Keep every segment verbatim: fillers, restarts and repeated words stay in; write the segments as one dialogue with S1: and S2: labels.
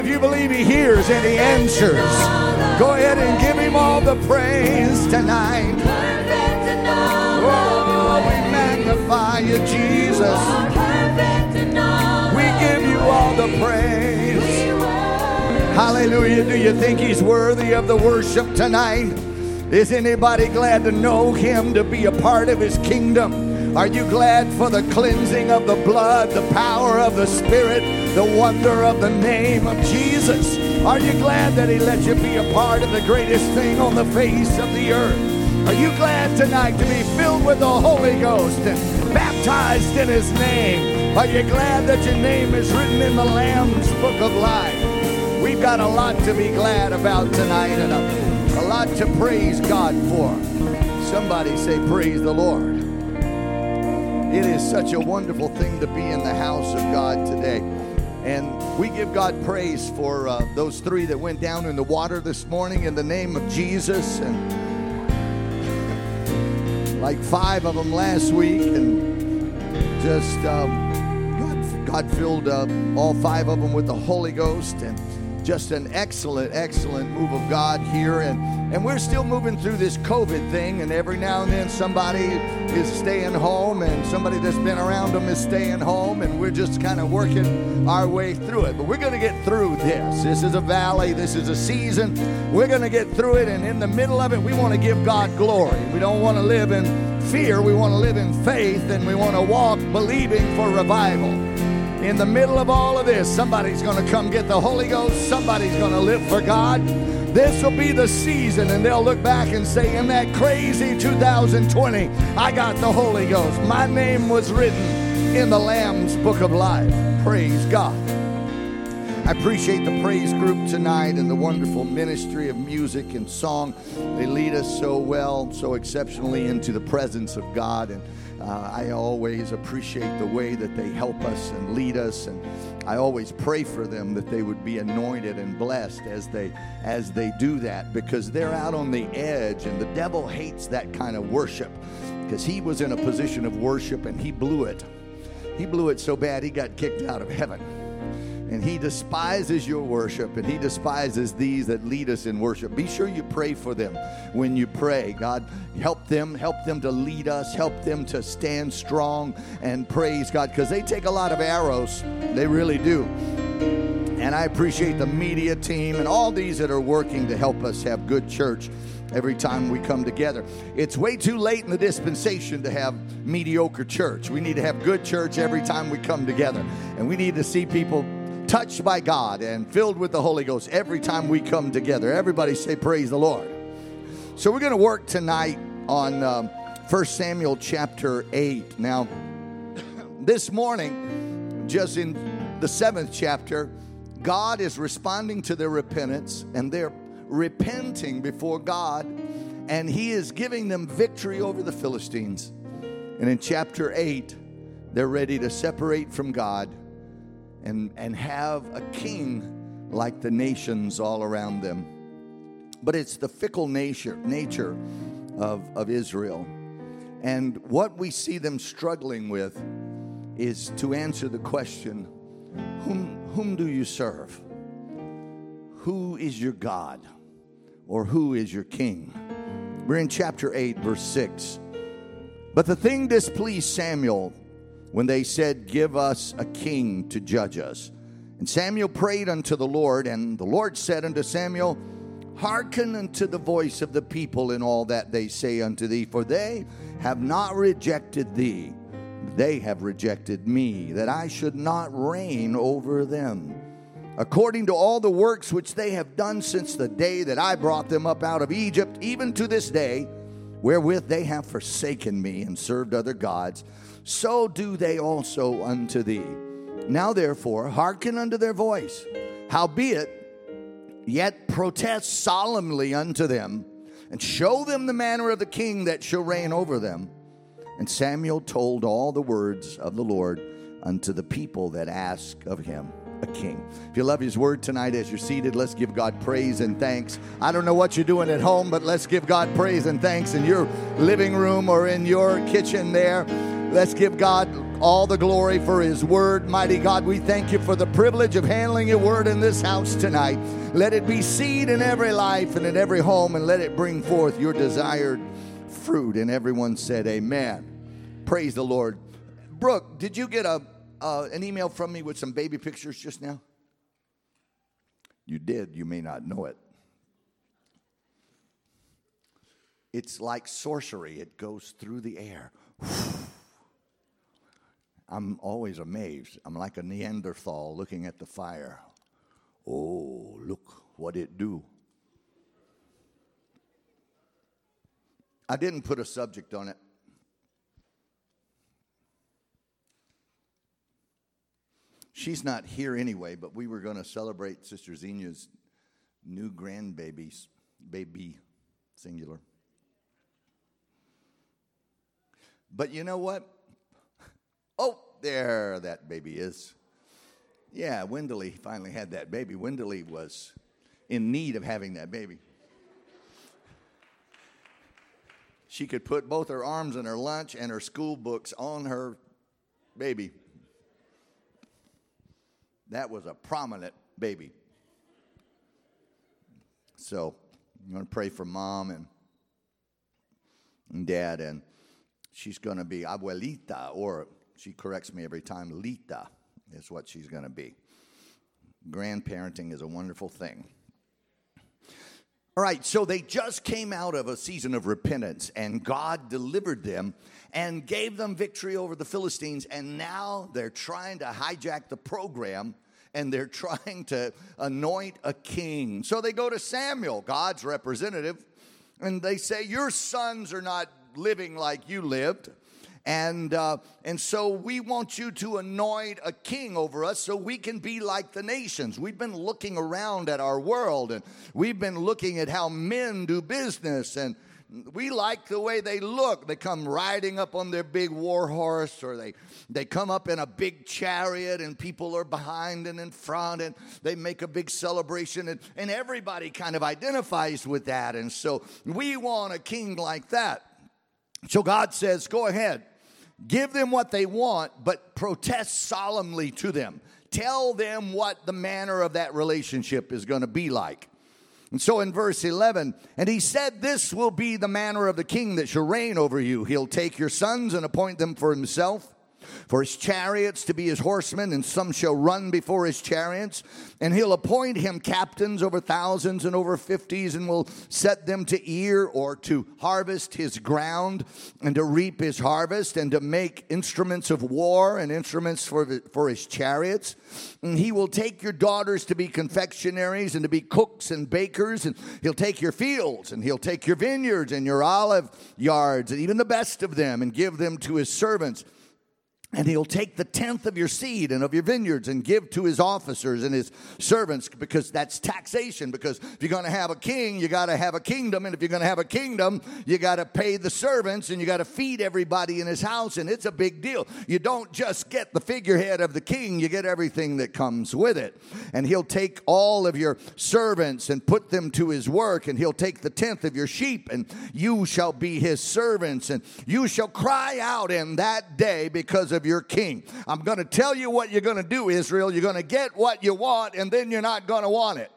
S1: If you believe he hears and he answers, go ahead and give him all the praise tonight. Oh, we magnify you, Jesus. We give you all the praise. Hallelujah. Do you think he's worthy of the worship tonight? Is anybody glad to know him, to be a part of his kingdom? Are you glad for the cleansing of the blood, the power of the Spirit, the wonder of the name of Jesus? Are you glad that he let you be a part of the greatest thing on the face of the earth? Are you glad tonight to be filled with the Holy Ghost and baptized in his name? Are you glad that your name is written in the Lamb's book of life? We've got a lot to be glad about tonight and a, a lot to praise God for. Somebody say, praise the Lord. It is such a wonderful thing to be in the house of God today. And we give God praise for uh, those three that went down in the water this morning in the name of Jesus. And like five of them last week. And just um, God, God filled uh, all five of them with the Holy Ghost. And just an excellent, excellent move of God here. And And we're still moving through this COVID thing, and every now and then somebody is staying home, and somebody that's been around them is staying home, and we're just kind of working our way through it. But we're going to get through this. This is a valley. This is a season. We're going to get through it, and in the middle of it, we want to give God glory. We don't want to live in fear. We want to live in faith, and we want to walk believing for revival. In the middle of all of this, somebody's going to come get the Holy Ghost. Somebody's going to live for God. This will be the season, and they'll look back and say, in that crazy two thousand twenty, I got the Holy Ghost. My name was written in the Lamb's book of life. Praise God. I appreciate the praise group tonight and the wonderful ministry of music and song. They lead us so well, so exceptionally into the presence of God. And uh, I always appreciate the way that they help us and lead us. And I always pray for them that they would be anointed and blessed as they as they do that, because they're out on the edge, and the devil hates that kind of worship, because he was in a position of worship and he blew it. He blew it so bad he got kicked out of heaven. And he despises your worship, and he despises these that lead us in worship. Be sure you pray for them when you pray. God, help them, help them to lead us, help them to stand strong and praise God, because they take a lot of arrows. They really do. And I appreciate the media team and all these that are working to help us have good church every time we come together. It's way too late in the dispensation to have mediocre church. We need to have good church every time we come together. And we need to see people touched by God and filled with the Holy Ghost every time we come together. Everybody say praise the Lord. So we're going to work tonight on um, First Samuel chapter eight. Now, this morning, just in the seventh chapter, God is responding to their repentance, and they're repenting before God, and he is giving them victory over the Philistines. And in chapter eight, they're ready to separate from God and, and have a king like the nations all around them. But it's the fickle nature, nature of, of Israel. And what we see them struggling with is to answer the question, whom, whom do you serve? Who is your God? Or who is your king? We're in chapter eight, verse six. But the thing displeased Samuel when they said, give us a king to judge us. And Samuel prayed unto the Lord, and the Lord said unto Samuel, hearken unto the voice of the people in all that they say unto thee, for they have not rejected thee, they have rejected me, that I should not reign over them, according to all the works which they have done since the day that I brought them up out of Egypt, even to this day, wherewith they have forsaken me and served other gods, so do they also unto thee. Now therefore hearken unto their voice. Howbeit, yet protest solemnly unto them, and show them the manner of the king that shall reign over them. And Samuel told all the words of the Lord unto the people that ask of him a king. If you love his word tonight as you're seated, let's give God praise and thanks. I don't know what you're doing at home, but let's give God praise and thanks in your living room or in your kitchen there. Let's give God all the glory for his word. Mighty God, we thank you for the privilege of handling your word in this house tonight. Let it be seed in every life and in every home, and let it bring forth your desired fruit. And everyone said amen. Praise the Lord. Brooke, did you get a uh, an email from me with some baby pictures just now? You did. You may not know it. It's like sorcery. It goes through the air. I'm always amazed. I'm like a Neanderthal looking at the fire. Oh, look what it do. I didn't put a subject on it. She's not here anyway, but we were going to celebrate Sister Xenia's new grandbabies, baby, singular. But you know what? Oh, there that baby is. Yeah, Wendeley finally had that baby. Wendeley was in need of having that baby. She could put both her arms and her lunch and her school books on her baby. That was a prominent baby. So I'm going to pray for mom and, and dad, and she's going to be abuelita, or she corrects me every time, Lita is what she's going to be. Grandparenting is a wonderful thing. All right, so they just came out of a season of repentance, and God delivered them and gave them victory over the Philistines, and now they're trying to hijack the program, and they're trying to anoint a king. So they go to Samuel, God's representative, and they say, your sons are not living like you lived. And uh, and so we want you to anoint a king over us so we can be like the nations. We've been looking around at our world, and we've been looking at how men do business, and we like the way they look. They come riding up on their big war horse, or they, they come up in a big chariot, and people are behind and in front, and they make a big celebration, and, and everybody kind of identifies with that. And so we want a king like that. So God says, go ahead. Give them what they want, but protest solemnly to them. Tell them what the manner of that relationship is going to be like. And so in verse eleven, and he said, this will be the manner of the king that shall reign over you. He'll take your sons and appoint them for himself, for his chariots to be his horsemen, and some shall run before his chariots. And he'll appoint him captains over thousands and over fifties, and will set them to ear or to harvest his ground, and to reap his harvest, and to make instruments of war and instruments for, the, for his chariots. And he will take your daughters to be confectionaries and to be cooks and bakers. And he'll take your fields, and he'll take your vineyards and your olive yards, and even the best of them, and give them to his servants. And he'll take the tenth of your seed and of your vineyards and give to his officers and his servants, because that's taxation. Because if you're going to have a king, you got to have a kingdom. And if you're going to have a kingdom, you got to pay the servants, and you got to feed everybody in his house. And it's a big deal. You don't just get the figurehead of the king, you get everything that comes with it. And he'll take all of your servants and put them to his work. And he'll take the tenth of your sheep, and you shall be his servants. And you shall cry out in that day because of your king. I'm going to tell you what you're going to do, Israel. You're going to get what you want, and then you're not going to want it.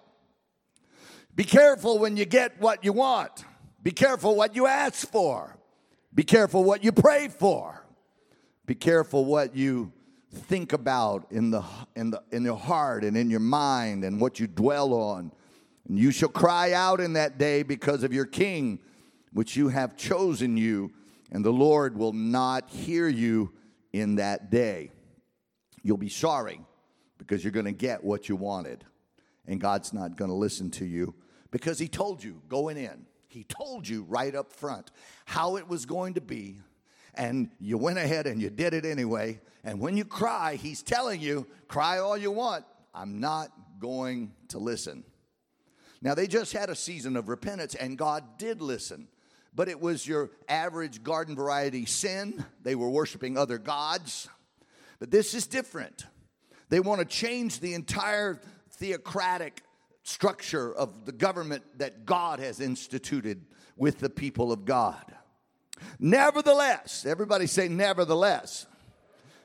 S1: Be careful when you get what you want. Be careful what you ask for. Be careful what you pray for. Be careful what you think about in the in the in your heart and in your mind, and what you dwell on. And you shall cry out in that day because of your king, which you have chosen you, and the Lord will not hear you in that day. You'll be sorry because you're going to get what you wanted. And God's not going to listen to you because he told you going in. He told you right up front how it was going to be. And you went ahead and you did it anyway. And when you cry, he's telling you, cry all you want. I'm not going to listen. Now, they just had a season of repentance, and God did listen. But it was your average garden variety sin. They were worshiping other gods. But this is different. They want to change the entire theocratic structure of the government that God has instituted with the people of God. Nevertheless, everybody say nevertheless.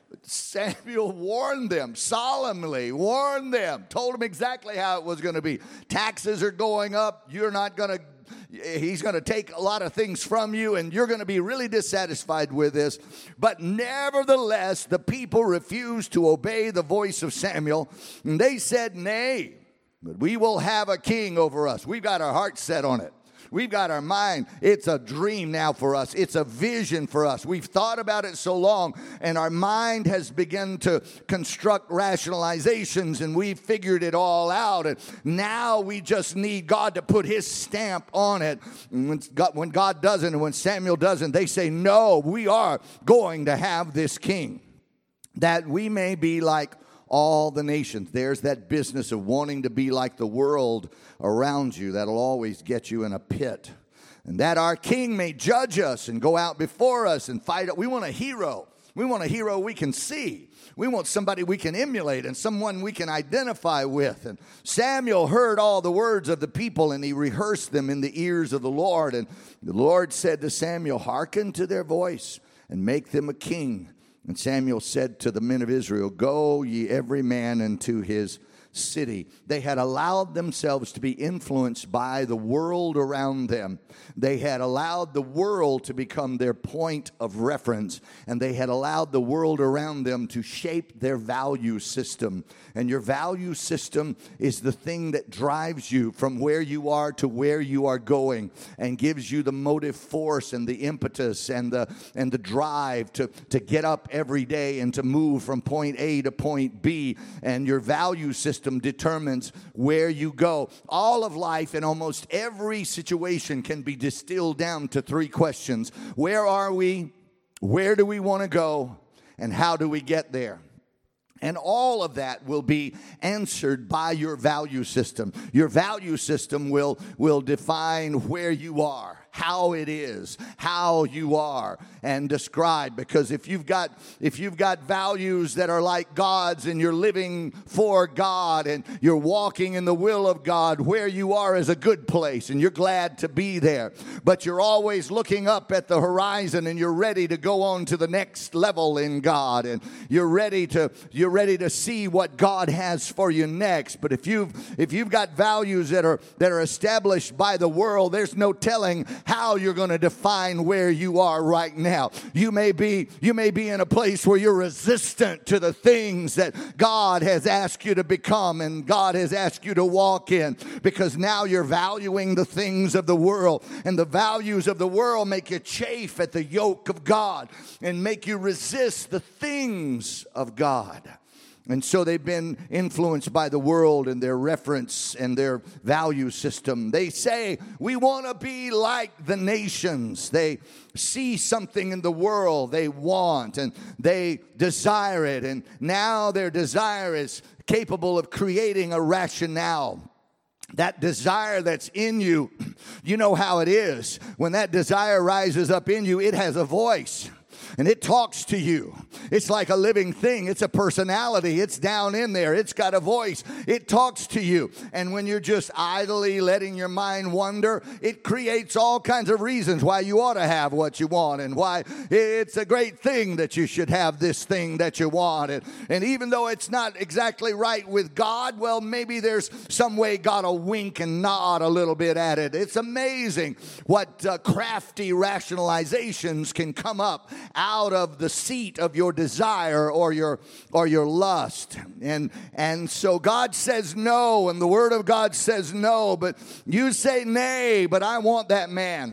S1: Samuel warned them, solemnly warned them, told them exactly how it was going to be. Taxes are going up. You're not going to He's going to take a lot of things from you, and you're going to be really dissatisfied with this. But nevertheless, the people refused to obey the voice of Samuel. And they said, nay, but we will have a king over us. We've got our heart set on it. We've got our mind. It's a dream now for us. It's a vision for us. We've thought about it so long, and our mind has begun to construct rationalizations, and we've figured it all out. And now we just need God to put his stamp on it. And when God, when God doesn't, and when Samuel doesn't, they say, no, we are going to have this king, that we may be like all the nations. There's that business of wanting to be like the world around you that'll always get you in a pit. And that our king may judge us and go out before us and fight it. We want a hero. We want a hero we can see. We want somebody we can emulate and someone we can identify with. And Samuel heard all the words of the people, and he rehearsed them in the ears of the Lord. And the Lord said to Samuel, hearken to their voice and make them a king. And Samuel said to the men of Israel, go ye every man into his city. They had allowed themselves to be influenced by the world around them. They had allowed the world to become their point of reference, and they had allowed the world around them to shape their value system. And your value system is the thing that drives you from where you are to where you are going, and gives you the motive force and the impetus and the and the drive to, to get up every day and to move from point A to point B. And your value system determines where you go. All of life in almost every situation can be distilled down to three questions. Where are we? Where do we want to go? And how do we get there? And all of that will be answered by your value system. Your value system will, will define where you are, how it is, how you are, and describe. Because if you've got if you've got values that are like God's, and you're living for God, and you're walking in the will of God, where you are is a good place, and you're glad to be there. But you're always looking up at the horizon, and you're ready to go on to the next level in God, and you're ready to you're ready to see what God has for you next. But if you've if you've got values that are that are established by the world, there's no telling how you're going to define where you are right now. You may be you may be in a place where you're resistant to the things that God has asked you to become and God has asked you to walk in, because now you're valuing the things of the world, and the values of the world make you chafe at the yoke of God and make you resist the things of God. And so they've been influenced by the world and their reference and their value system. They say, we want to be like the nations. They see something in the world they want, and they desire it. And now their desire is capable of creating a rationale. That desire that's in you, you know how it is. When that desire rises up in you, it has a voice. And it talks to you. It's like a living thing. It's a personality. It's down in there. It's got a voice. It talks to you. And when you're just idly letting your mind wander, it creates all kinds of reasons why you ought to have what you want, and why it's a great thing that you should have this thing that you want. And, and even though it's not exactly right with God, well, maybe there's some way God will wink and nod a little bit at it. It's amazing what uh, crafty rationalizations can come up out of the seat of your desire or your or your lust. And and so God says no, and the word of God says no, but you say nay, but I want that man.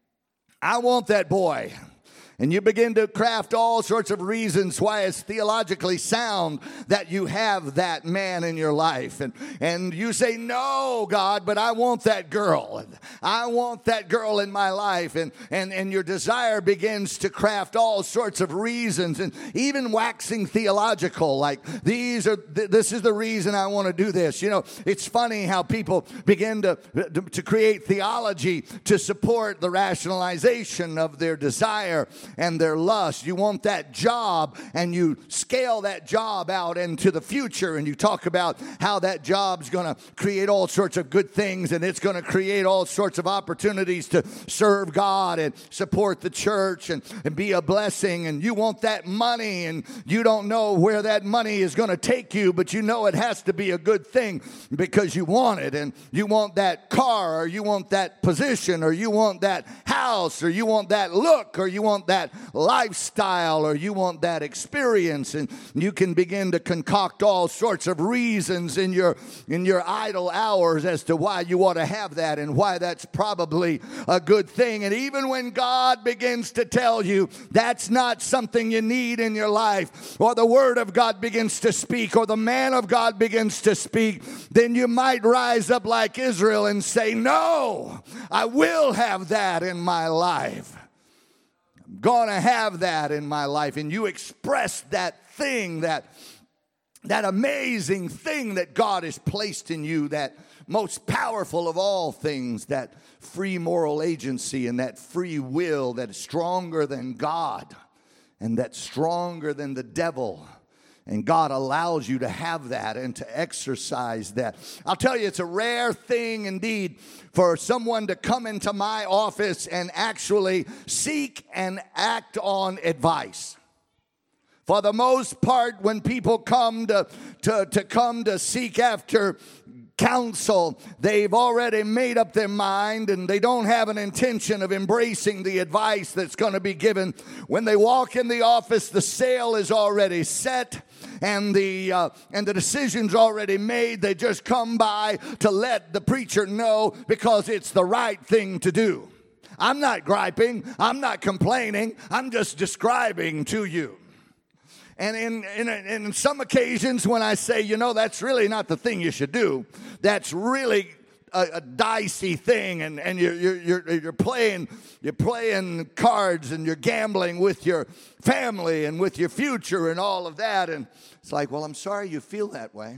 S1: I want that boy. And you begin to craft all sorts of reasons why it's theologically sound that you have that man in your life. And, and you say, no, God, but I want that girl. I want that girl in my life. And, and, and your desire begins to craft all sorts of reasons, and even waxing theological, like these are th- this is the reason I want to do this. You know, it's funny how people begin to, to, to create theology to support the rationalization of their desire. and their lust. You want that job, and you scale that job out into the future, and you talk about how that job's going to create all sorts of good things, and it's going to create all sorts of opportunities to serve God and support the church and, and be a blessing. And you want that money, and you don't know where that money is going to take you, but you know it has to be a good thing because you want it. And you want that car, or you want that position, or you want that house, or you want that look, or you want that lifestyle, or you want that experience. And you can begin to concoct all sorts of reasons in your in your idle hours as to why you ought to have that and why that's probably a good thing. And even when God begins to tell you that's not something you need in your life, or the Word of God begins to speak, or the man of God begins to speak, then you might rise up like Israel and say, no, I will have that in my life. I'm going to have that in my life. And you express that thing, that, that amazing thing that God has placed in you, that most powerful of all things, that free moral agency and that free will that is stronger than God and that's stronger than the devil. And God allows you to have that and to exercise that. I'll tell you, it's a rare thing indeed for someone to come into my office and actually seek and act on advice. For the most part, when people come to, to, to come to seek after counsel, they've already made up their mind, and they don't have an intention of embracing the advice that's going to be given. When they walk in the office, the sale is already set, and the uh, and the decision's already made. They just come by to let the preacher know because it's the right thing to do. I'm not griping. I'm not complaining. I'm just describing to you. And in, in, in some occasions when I say, you know, that's really not the thing you should do, that's really a, a dicey thing, and, and you're, you're, you're, playing, you're playing cards, and you're gambling with your family and with your future and all of that. And it's like, well, I'm sorry you feel that way.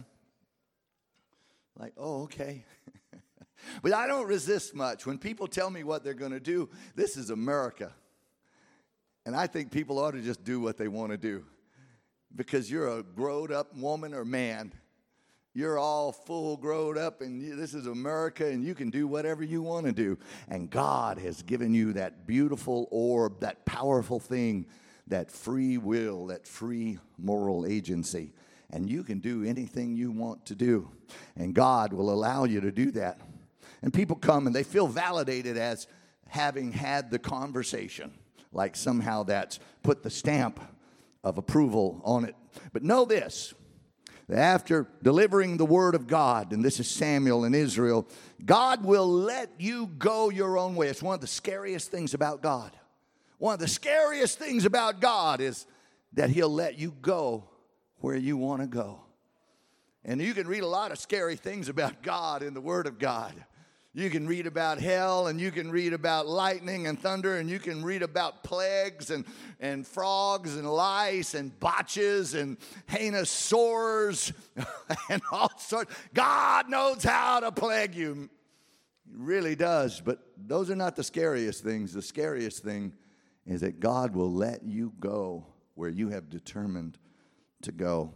S1: Like, oh, okay. But I don't resist much. When people tell me what they're going to do, this is America. And I think people ought to just do what they want to do. Because you're a grown-up woman or man. You're all full grown up, and you, this is America, and you can do whatever you want to do. And God has given you that beautiful orb, that powerful thing, that free will, that free moral agency. And you can do anything you want to do. And God will allow you to do that. And people come, and they feel validated as having had the conversation. Like somehow that's put the stamp of approval on it. But know this, that after delivering the word of God, and this is Samuel and Israel, God will let you go your own way. It's one of the scariest things about God. One of the scariest things about God is that he'll let you go where you want to go. And you can read a lot of scary things about God in the Word of God. You can read about hell, and you can read about lightning and thunder, and you can read about plagues and, and frogs and lice and botches and heinous sores and all sorts. God knows how to plague you. He really does. But those are not the scariest things. The scariest thing is that God will let you go where you have determined to go.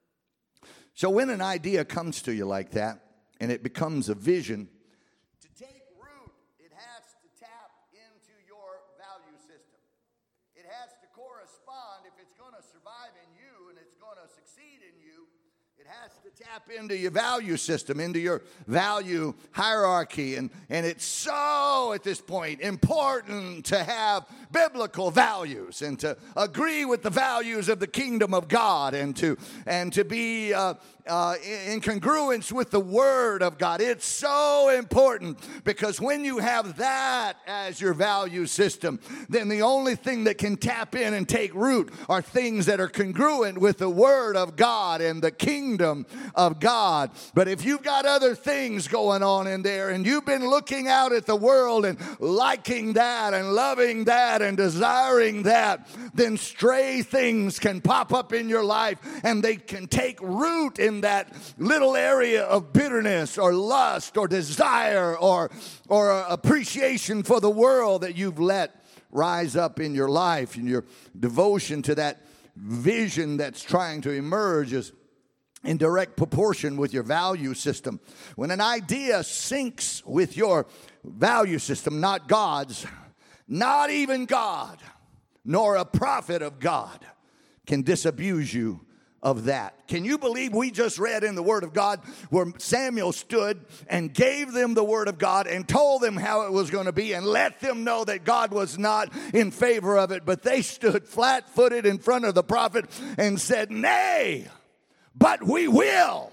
S1: So when an idea comes to you like that, and it becomes a vision, take root, it has to tap into your value system. It has to correspond. If it's going to survive in you and it's going to succeed in you, it has to tap into your value system, into your value hierarchy. And, and it's so, at this point, important to have biblical values and to agree with the values of the kingdom of God and to, and to be uh, uh, in congruence with the Word of God. It's so important because when you have that as your value system, then the only thing that can tap in and take root are things that are congruent with the Word of God and the kingdom of God. But if you've got other things going on in there and you've been looking out at the world and liking that and loving that and desiring that, then stray things can pop up in your life and they can take root in that little area of bitterness or lust or desire or, or appreciation for the world that you've let rise up in your life, and your devotion to that vision that's trying to emerge is in direct proportion with your value system. When an idea syncs with your value system, not God's, not even God, nor a prophet of God can disabuse you of that. Can you believe we just read in the Word of God where Samuel stood and gave them the Word of God and told them how it was going to be and let them know that God was not in favor of it, but they stood flat-footed in front of the prophet and said, "Nay, but we will.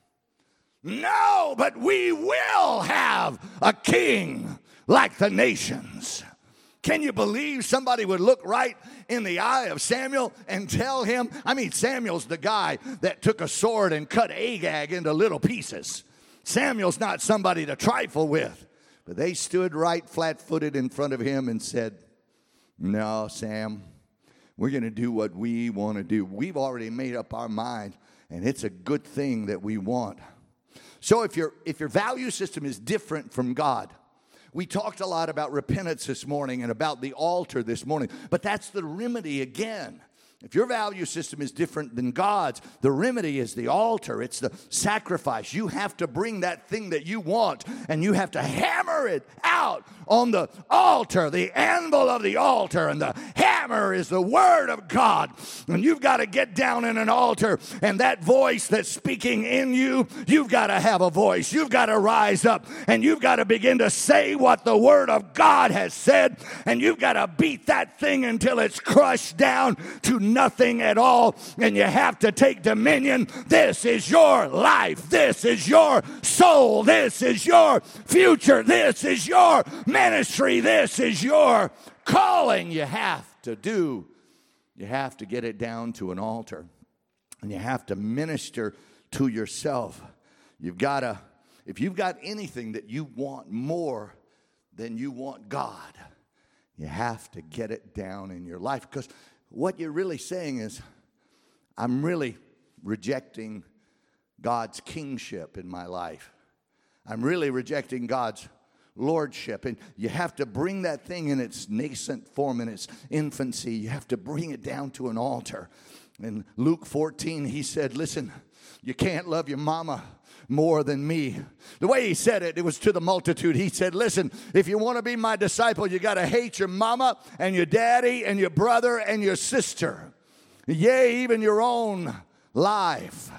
S1: No, but we will have a king like the nations." Can you believe somebody would look right in the eye of Samuel and tell him? I mean, Samuel's the guy that took a sword and cut Agag into little pieces. Samuel's not somebody to trifle with. But they stood right flat-footed in front of him and said, "No, Sam, we're going to do what we want to do. We've already made up our mind, and it's a good thing that we want." So if your if your value system is different from God, we talked a lot about repentance this morning and about the altar this morning, but that's the remedy again. If your value system is different than God's, the remedy is the altar. It's the sacrifice. You have to bring that thing that you want, and you have to hammer it out on the altar, the anvil of the altar, and the hammer is the Word of God. And you've got to get down in an altar, and that voice that's speaking in you, you've got to have a voice. You've got to rise up, and you've got to begin to say what the Word of God has said, and you've got to beat that thing until it's crushed down to nothing at all, and you have to take dominion. This is your life. This is your soul. This is your future. This is your ministry. This is your calling. You have to do, you have to get it down to an altar, and you have to minister to yourself. You've got to, if you've got anything that you want more than you want God, you have to get it down in your life, because what you're really saying is, I'm really rejecting God's kingship in my life. I'm really rejecting God's lordship. And you have to bring that thing in its nascent form, in its infancy. You have to bring it down to an altar. In Luke fourteen, he said, listen, you can't love your mama more than me. The way he said it, it was to the multitude. He said, listen, if you want to be my disciple, you got to hate your mama and your daddy and your brother and your sister. Yea, even your own life.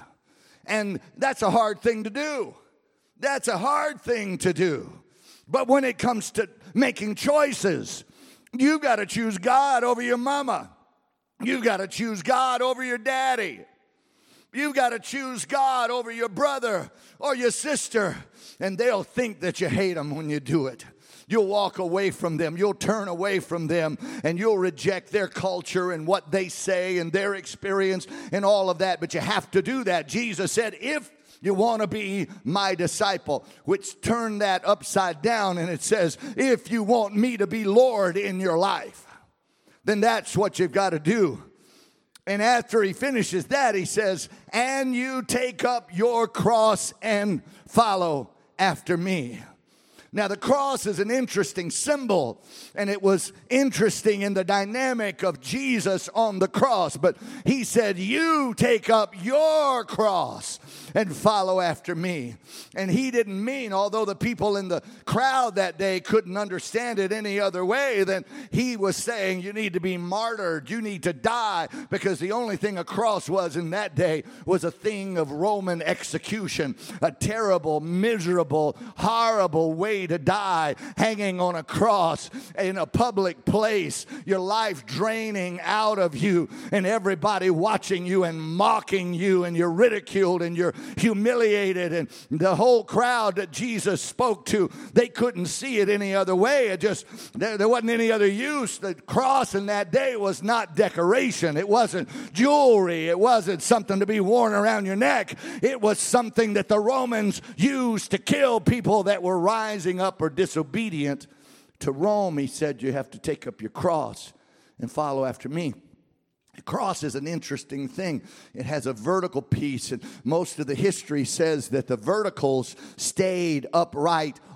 S1: And that's a hard thing to do. That's a hard thing to do. But when it comes to making choices, you got to choose God over your mama. You got to choose God over your daddy. You've got to choose God over your brother or your sister, and they'll think that you hate them when you do it. You'll walk away from them. You'll turn away from them, and you'll reject their culture and what they say and their experience and all of that, but you have to do that. Jesus said, if you want to be my disciple, which turned that upside down, and it says, if you want me to be Lord in your life, then that's what you've got to do. And after he finishes that, he says, and you take up your cross and follow after me. Now, the cross is an interesting symbol, and it was interesting in the dynamic of Jesus on the cross. But he said, you take up your cross and follow after me. And he didn't mean, although the people in the crowd that day couldn't understand it any other way, then he was saying you need to be martyred, you need to die, because the only thing a cross was in that day was a thing of Roman execution, a terrible, miserable, horrible way to die, hanging on a cross in a public place, your life draining out of you, and everybody watching you and mocking you, and you're ridiculed and you're humiliated. And the whole crowd that Jesus spoke to, they couldn't see it any other way. It just, there, there wasn't any other use. The cross in that day was not decoration. It wasn't jewelry. It wasn't something to be worn around your neck. It was something that the Romans used to kill people that were rising up or disobedient to Rome. He said, you have to take up your cross and follow after me. The cross is an interesting thing. It has a vertical piece, and most of the history says that the verticals stayed upright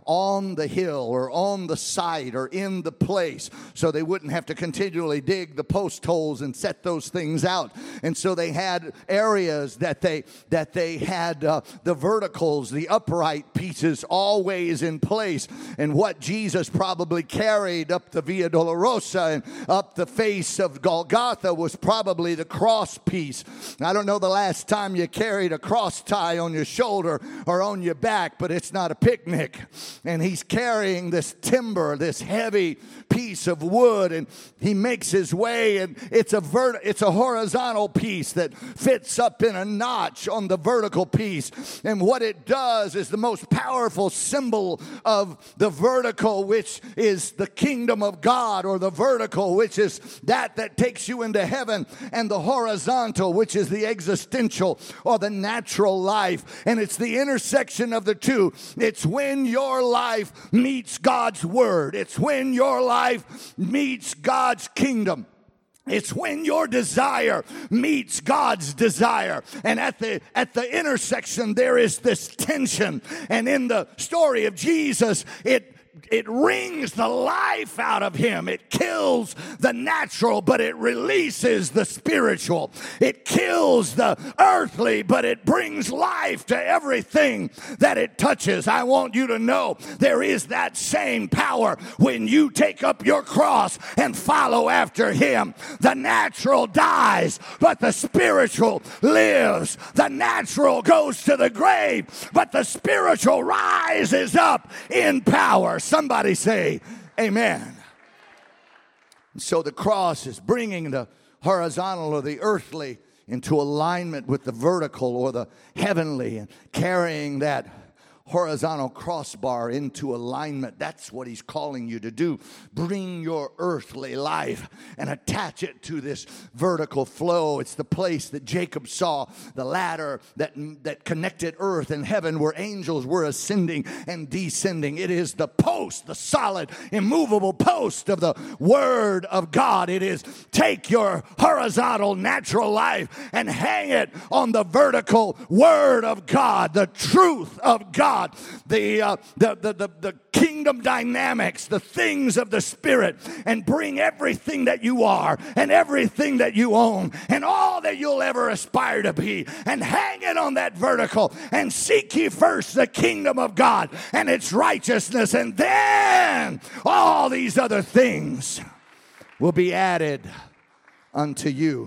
S1: on the hill or on the site or in the place, so they wouldn't have to continually dig the post holes and set those things out. And so they had areas that they that they had uh, the verticals, the upright pieces always in place. And what Jesus probably carried up the Via Dolorosa and up the face of Golgotha was probably the cross piece. I don't know the last time you carried a cross tie on your shoulder or on your back, but it's not a picnic. And he's carrying this timber, this heavy piece of wood, and he makes his way, and it's a vert- it's a horizontal piece that fits up in a notch on the vertical piece. And what it does is the most powerful symbol of the vertical, which is the kingdom of God, or the vertical, which is that that takes you into heaven, and the horizontal, which is the existential or the natural life. And it's the intersection of the two. It's when your life meets God's word. It's when your life meets God's kingdom. It's when your desire meets God's desire. And at the at the intersection, there is this tension. And in the story of Jesus, it It wrings the life out of him. It kills the natural, but it releases the spiritual. It kills the earthly, but it brings life to everything that it touches. I want you to know there is that same power when you take up your cross and follow after him. The natural dies, but the spiritual lives. The natural goes to the grave, but the spiritual rises up in power. Somebody say amen. So the cross is bringing the horizontal or the earthly into alignment with the vertical or the heavenly, and carrying that horizontal crossbar into alignment. That's what he's calling you to do. Bring your earthly life and attach it to this vertical flow. It's the place that Jacob saw, the ladder that, that connected earth and heaven, where angels were ascending and descending. It is the post, the solid, immovable post of the word of God. It is take your horizontal natural life and hang it on the vertical word of God, the truth of God. The, uh, the, the, the, the kingdom dynamics, the things of the Spirit, and bring everything that you are and everything that you own and all that you'll ever aspire to be, and hang it on that vertical, and seek ye first the kingdom of God and its righteousness, and then all these other things will be added unto you.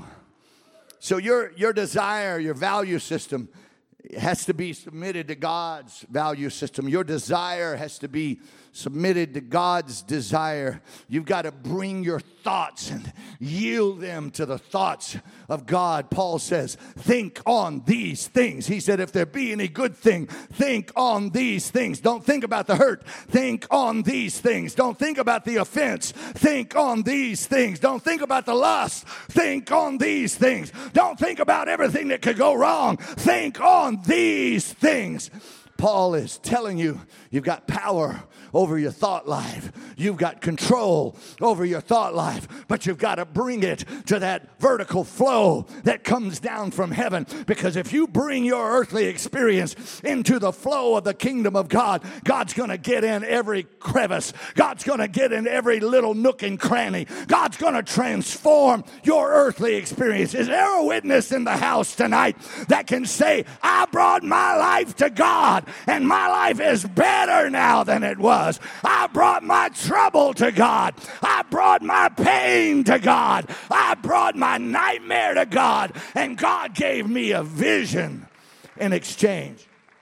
S1: So your, your desire, your value system, it has to be submitted to God's value system. Your desire has to be submitted to God's desire. You've got to bring your thoughts and yield them to the thoughts of God. Paul says, think on these things. He said, if there be any good thing, think on these things. Don't think about the hurt. Think on these things. Don't think about the offense. Think on these things. Don't think about the lust. Think on these things. Don't think about everything that could go wrong. Think on these things. Paul is telling you, you've got power over your thought life. You've got control over your thought life, but you've got to bring it to that vertical flow that comes down from heaven. Because if you bring your earthly experience into the flow of the kingdom of God, God's going to get in every crevice. God's going to get in every little nook and cranny. God's going to transform your earthly experience. Is there a witness in the house tonight that can say, I brought my life to God, and my life is better now than it was? I brought my trouble to God. I brought my pain to God. I brought my nightmare to God, and God gave me a vision in exchange.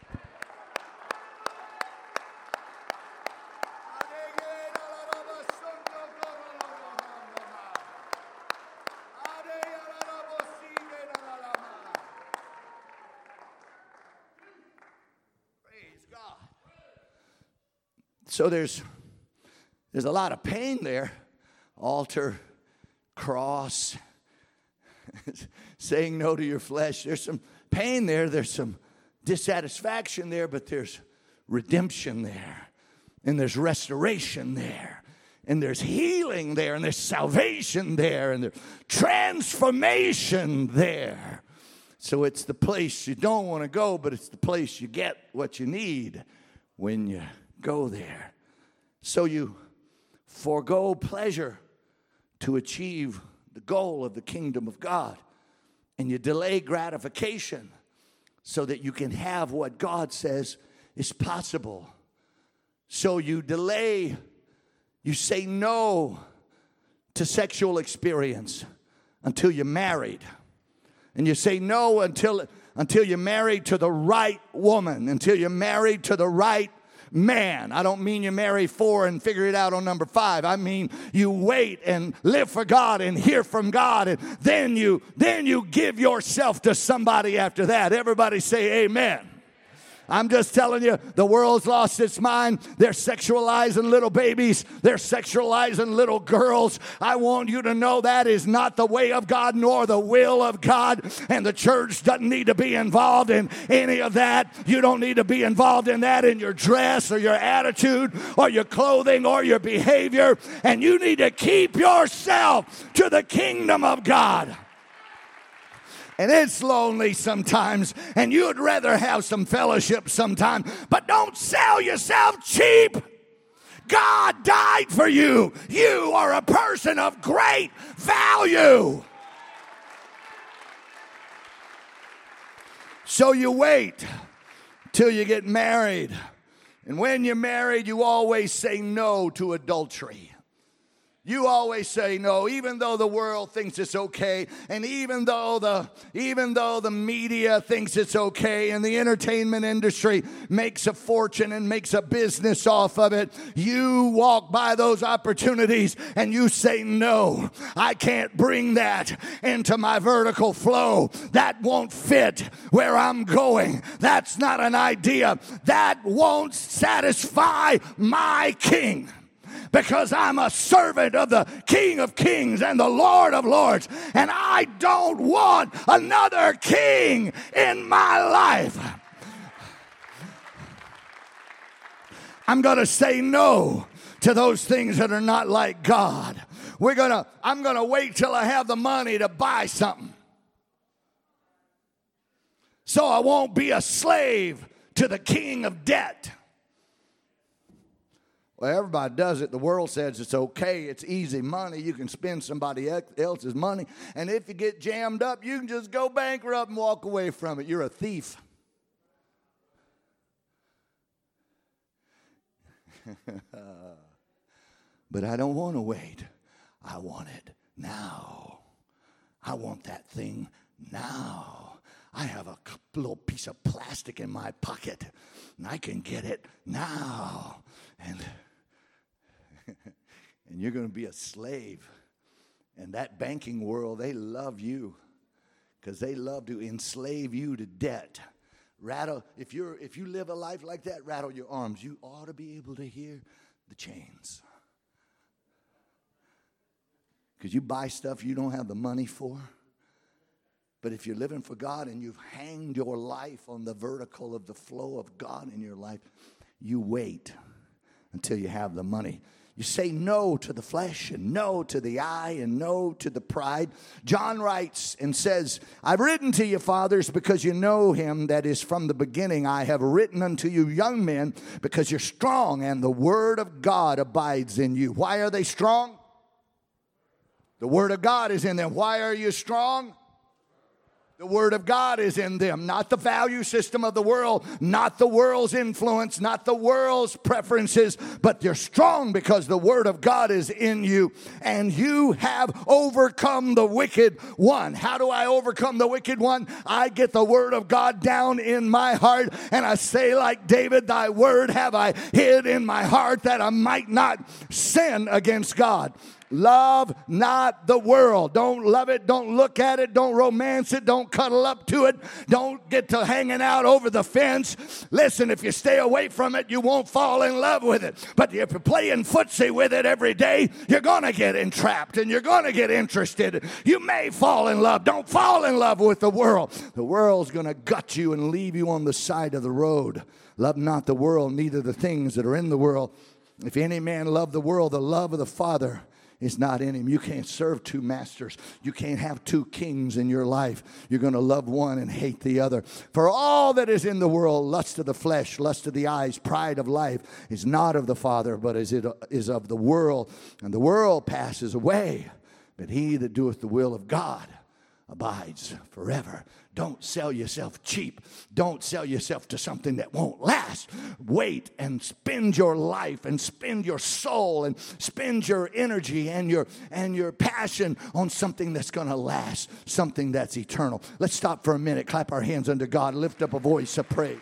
S1: So there's there's a lot of pain there. Altar, cross, saying no to your flesh. There's some pain there. There's some dissatisfaction there, but there's redemption there. And there's restoration there. And there's healing there. And there's salvation there. And there's transformation there. So it's the place you don't want to go, but it's the place you get what you need when you go there. So you forego pleasure to achieve the goal of the kingdom of God. And you delay gratification so that you can have what God says is possible. So you delay, you say no to sexual experience until you're married. And you say no until, until you're married to the right woman, until you're married to the right man. I don't mean you marry four and figure it out on number five. I mean you wait and live for God and hear from God, and then you then you give yourself to somebody after that. Everybody say amen. I'm just telling you, the world's lost its mind. They're sexualizing little babies. They're sexualizing little girls. I want you to know that is not the way of God nor the will of God. And the church doesn't need to be involved in any of that. You don't need to be involved in that in your dress or your attitude or your clothing or your behavior. And you need to keep yourself to the kingdom of God. And it's lonely sometimes, and you'd rather have some fellowship sometime, but don't sell yourself cheap. God died for you. You are a person of great value. So you wait till you get married. And when you're married, you always say no to adultery. You always say no, even though the world thinks it's okay, and even though the even though the media thinks it's okay, and the entertainment industry makes a fortune and makes a business off of it, you walk by those opportunities and you say no. I can't bring that into my vertical flow. That won't fit where I'm going. That's not an idea. That won't satisfy my King. Because I'm a servant of the King of Kings and the Lord of Lords. And I don't want another king in my life. I'm going to say no to those things that are not like God. We're going to, I'm going to wait till I have the money to buy something. So I won't be a slave to the king of debt. Well, everybody does it. The world says it's okay. It's easy money. You can spend somebody else's money. And if you get jammed up, you can just go bankrupt and walk away from it. You're a thief. But I don't want to wait. I want it now. I want that thing now. I have a little piece of plastic in my pocket, and I can get it now. And and you're going to be a slave. And that banking world, they love you because they love to enslave you to debt. Rattle, if you're if you live a life like that, rattle your arms. You ought to be able to hear the chains. Because you buy stuff you don't have the money for. But if you're living for God and you've hanged your life on the vertical of the flow of God in your life, you wait until you have the money. You say no to the flesh and no to the eye and no to the pride. John writes and says, I've written to you, fathers, because you know him that is from the beginning. I have written unto you, young men, because you're strong and the word of God abides in you. Why are they strong? The word of God is in them. Why are you strong? The word of God is in them, not the value system of the world, not the world's influence, not the world's preferences, but you're strong because the word of God is in you, and you have overcome the wicked one. How do I overcome the wicked one? I get the word of God down in my heart, and I say like David, thy word have I hid in my heart that I might not sin against God. Love not the world. Don't love it. Don't look at it. Don't romance it. Don't cuddle up to it. Don't get to hanging out over the fence. Listen, if you stay away from it, you won't fall in love with it. But if you're playing footsie with it every day, you're going to get entrapped and you're going to get interested. You may fall in love. Don't fall in love with the world. The world's going to gut you and leave you on the side of the road. Love not the world, neither the things that are in the world. If any man love the world, the love of the Father is not in him. You can't serve two masters. You can't have two kings in your life. You're going to love one and hate the other. For all that is in the world, lust of the flesh, lust of the eyes, pride of life, is not of the Father, but is, it, is of the world. And the world passes away, but he that doeth the will of God abides forever. Don't sell yourself cheap. Don't sell yourself to something that won't last. Wait and spend your life and spend your soul and spend your energy and your and your passion on something that's going to last, something that's eternal. Let's stop for a minute, clap our hands unto God, lift up a voice of praise.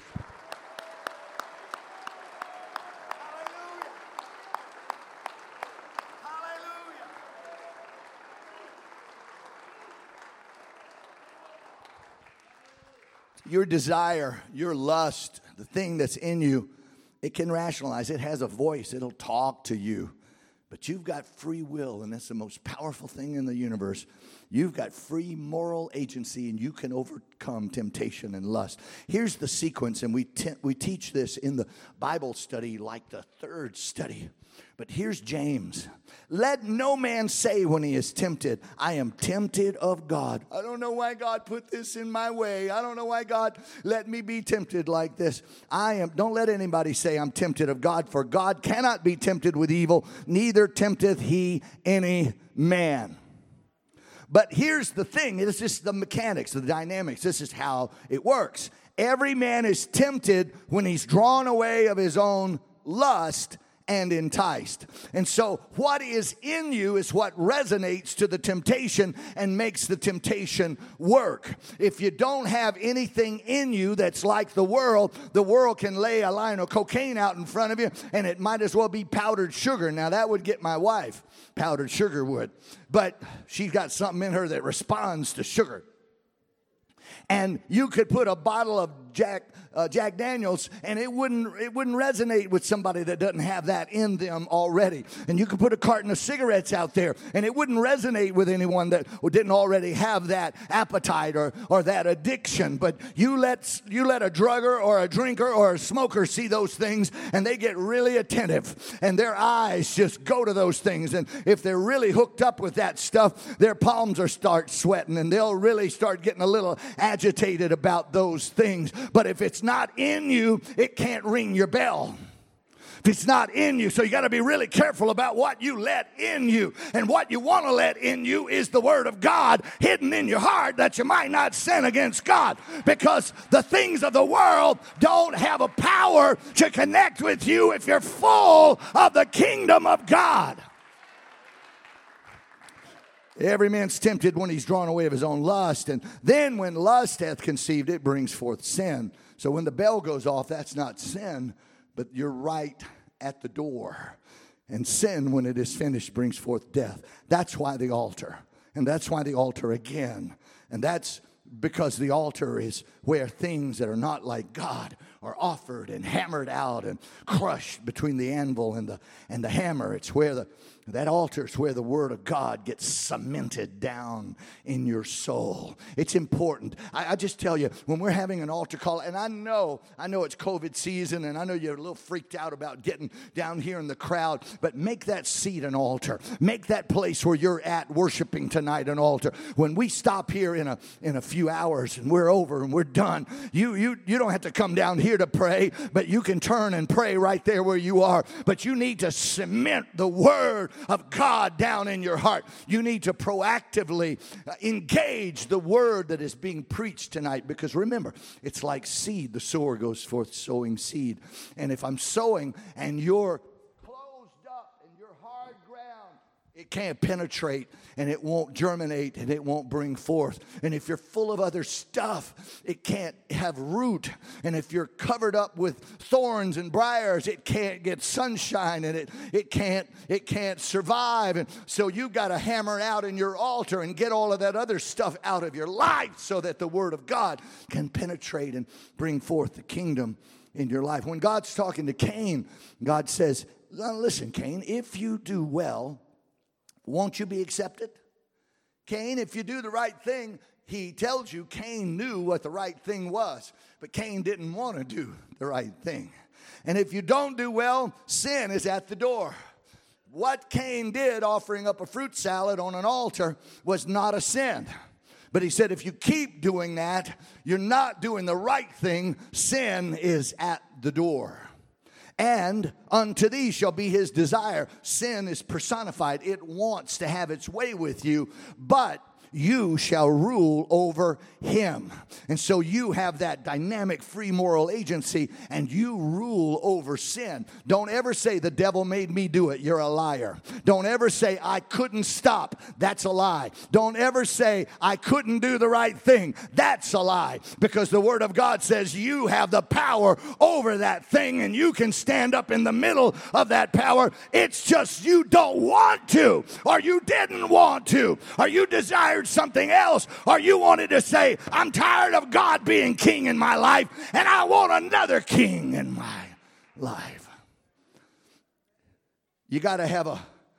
S1: Your desire, your lust, the thing that's in you, it can rationalize. It has a voice. It'll talk to you. But you've got free will, and that's the most powerful thing in the universe. You've got free moral agency, and you can overcome temptation and lust. Here's the sequence, and we, te- we teach this in the Bible study like the third study. But here's James. Let no man say when he is tempted, I am tempted of God. I don't know why God put this in my way. I don't know why God let me be tempted like this. I am. Don't let anybody say I'm tempted of God, for God cannot be tempted with evil, neither tempteth he any man. But here's the thing. This is the mechanics, the dynamics. This is how it works. Every man is tempted when he's drawn away of his own lust and enticed. And so what is in you is what resonates to the temptation and makes the temptation work. If you don't have anything in you that's like the world, the world can lay a line of cocaine out in front of you, and it might as well be powdered sugar. Now that would get my wife. Powdered sugar would. But she's got something in her that responds to sugar. And you could put a bottle of Jack uh, Jack Daniels, and it wouldn't it wouldn't resonate with somebody that doesn't have that in them already. And you could put a carton of cigarettes out there, and it wouldn't resonate with anyone that didn't already have that appetite or or that addiction. But you let you let a drugger or a drinker or a smoker see those things, and they get really attentive, and their eyes just go to those things. And if they're really hooked up with that stuff, their palms are start sweating, and they'll really start getting a little agitated about those things. But if it's not in you, it can't ring your bell. If it's not in you, so you got to be really careful about what you let in you. And what you want to let in you is the word of God hidden in your heart, that you might not sin against God. Because the things of the world don't have a power to connect with you if you're full of the kingdom of God. Every man's tempted when he's drawn away of his own lust. And then when lust hath conceived, it brings forth sin. So when the bell goes off, that's not sin, but you're right at the door. And sin, when it is finished, brings forth death. That's why the altar. And that's why the altar again. And that's because the altar is where things that are not like God are offered and hammered out and crushed between the anvil and the and the hammer. It's where the that altar is where the word of God gets cemented down in your soul. It's important. I, I just tell you, when we're having an altar call, and I know, I know it's COVID season, and I know you're a little freaked out about getting down here in the crowd, but make that seat an altar. Make that place where you're at worshiping tonight an altar. When we stop here in a in a few hours and we're over and we're done, you you you don't have to come down here to pray, but you can turn and pray right there where you are. But you need to cement the word of God down in your heart. You need to proactively engage the word that is being preached tonight, because remember, it's like seed. The sower goes forth sowing seed. And if I'm sowing and you're closed up and you're hard ground, it can't penetrate and it won't germinate and it won't bring forth. And if you're full of other stuff, it can't have root. And if you're covered up with thorns and briars, it can't get sunshine and it, it can't it can't survive. And so you've got to hammer out in your altar and get all of that other stuff out of your life so that the word of God can penetrate and bring forth the kingdom in your life. When God's talking to Cain, God says, listen, Cain, if you do well, won't you be accepted? Cain, if you do the right thing, he tells you Cain knew what the right thing was, but Cain didn't want to do the right thing. And if you don't do well, sin is at the door. what Cain did, offering up a fruit salad on an altar, was not a sin. But he said, if you keep doing that, you're not doing the right thing. Sin is at the door. And unto thee shall be his desire. Sin is personified. It wants to have its way with you, but you shall rule over him. And so you have that dynamic free moral agency, and you rule over sin. Don't ever say the devil made me do it. You're a liar. Don't ever say I couldn't stop. That's a lie. Don't ever say I couldn't do the right thing. That's a lie. Because the word of God says you have the power over that thing, and you can stand up in the middle of that power. It's just you don't want to, or you didn't want to, or you desired something else, or you wanted to say, I'm tired of God being king in my life, and I want another king in my life. You got to have a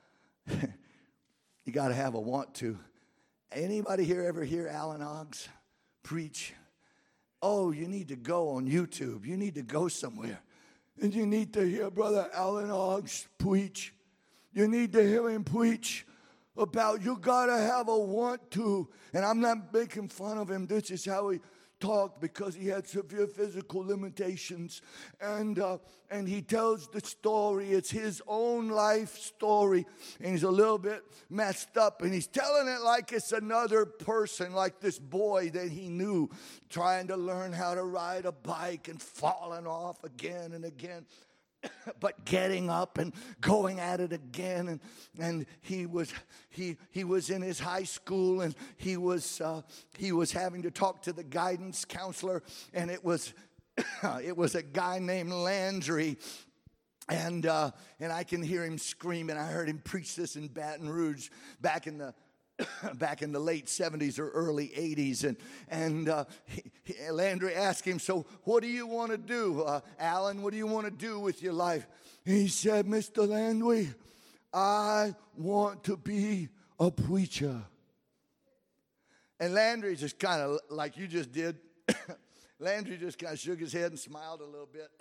S1: you got to have a want to. Anybody here ever hear Alan Oggs preach? Oh, you need to go on YouTube. You need to go somewhere, and you need to hear Brother Alan Oggs preach. You need to hear him preach about you gotta have a want to. And I'm not making fun of him. This is how he talked, because he had severe physical limitations. And uh, and he tells the story. It's his own life story. And he's a little bit messed up. And he's telling it like it's another person, like this boy that he knew, trying to learn how to ride a bike and falling off again and again. But getting up and going at it again, and and he was he he was in his high school, and he was uh, he was having to talk to the guidance counselor, and it was it was a guy named Landry. And uh, and I can hear him screaming. I heard him preach this in Baton Rouge back in the back in the late seventies or early eighties, and and uh, he, he, Landry asked him, so what do you want to do, uh, Alan? What do you want to do with your life? He said, Mister Landry, I want to be a preacher. And Landry just kind of, like you just did, Landry just kind of shook his head and smiled a little bit.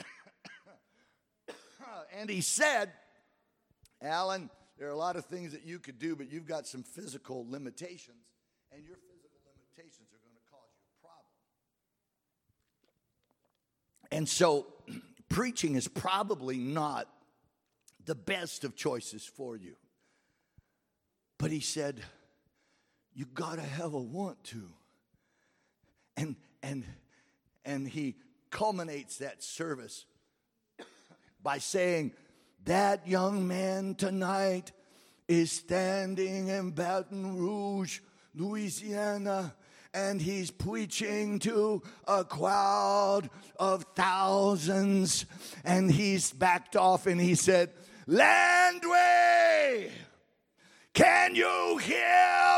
S1: And he said, Alan, there are a lot of things that you could do, but you've got some physical limitations, and your physical limitations are going to cause you a problem. And so preaching is probably not the best of choices for you. But he said, you got to have a want to. And and and he culminates that service by saying, that young man tonight is standing in Baton Rouge, Louisiana, and he's preaching to a crowd of thousands. And he's backed off and he said, Landry, can you hear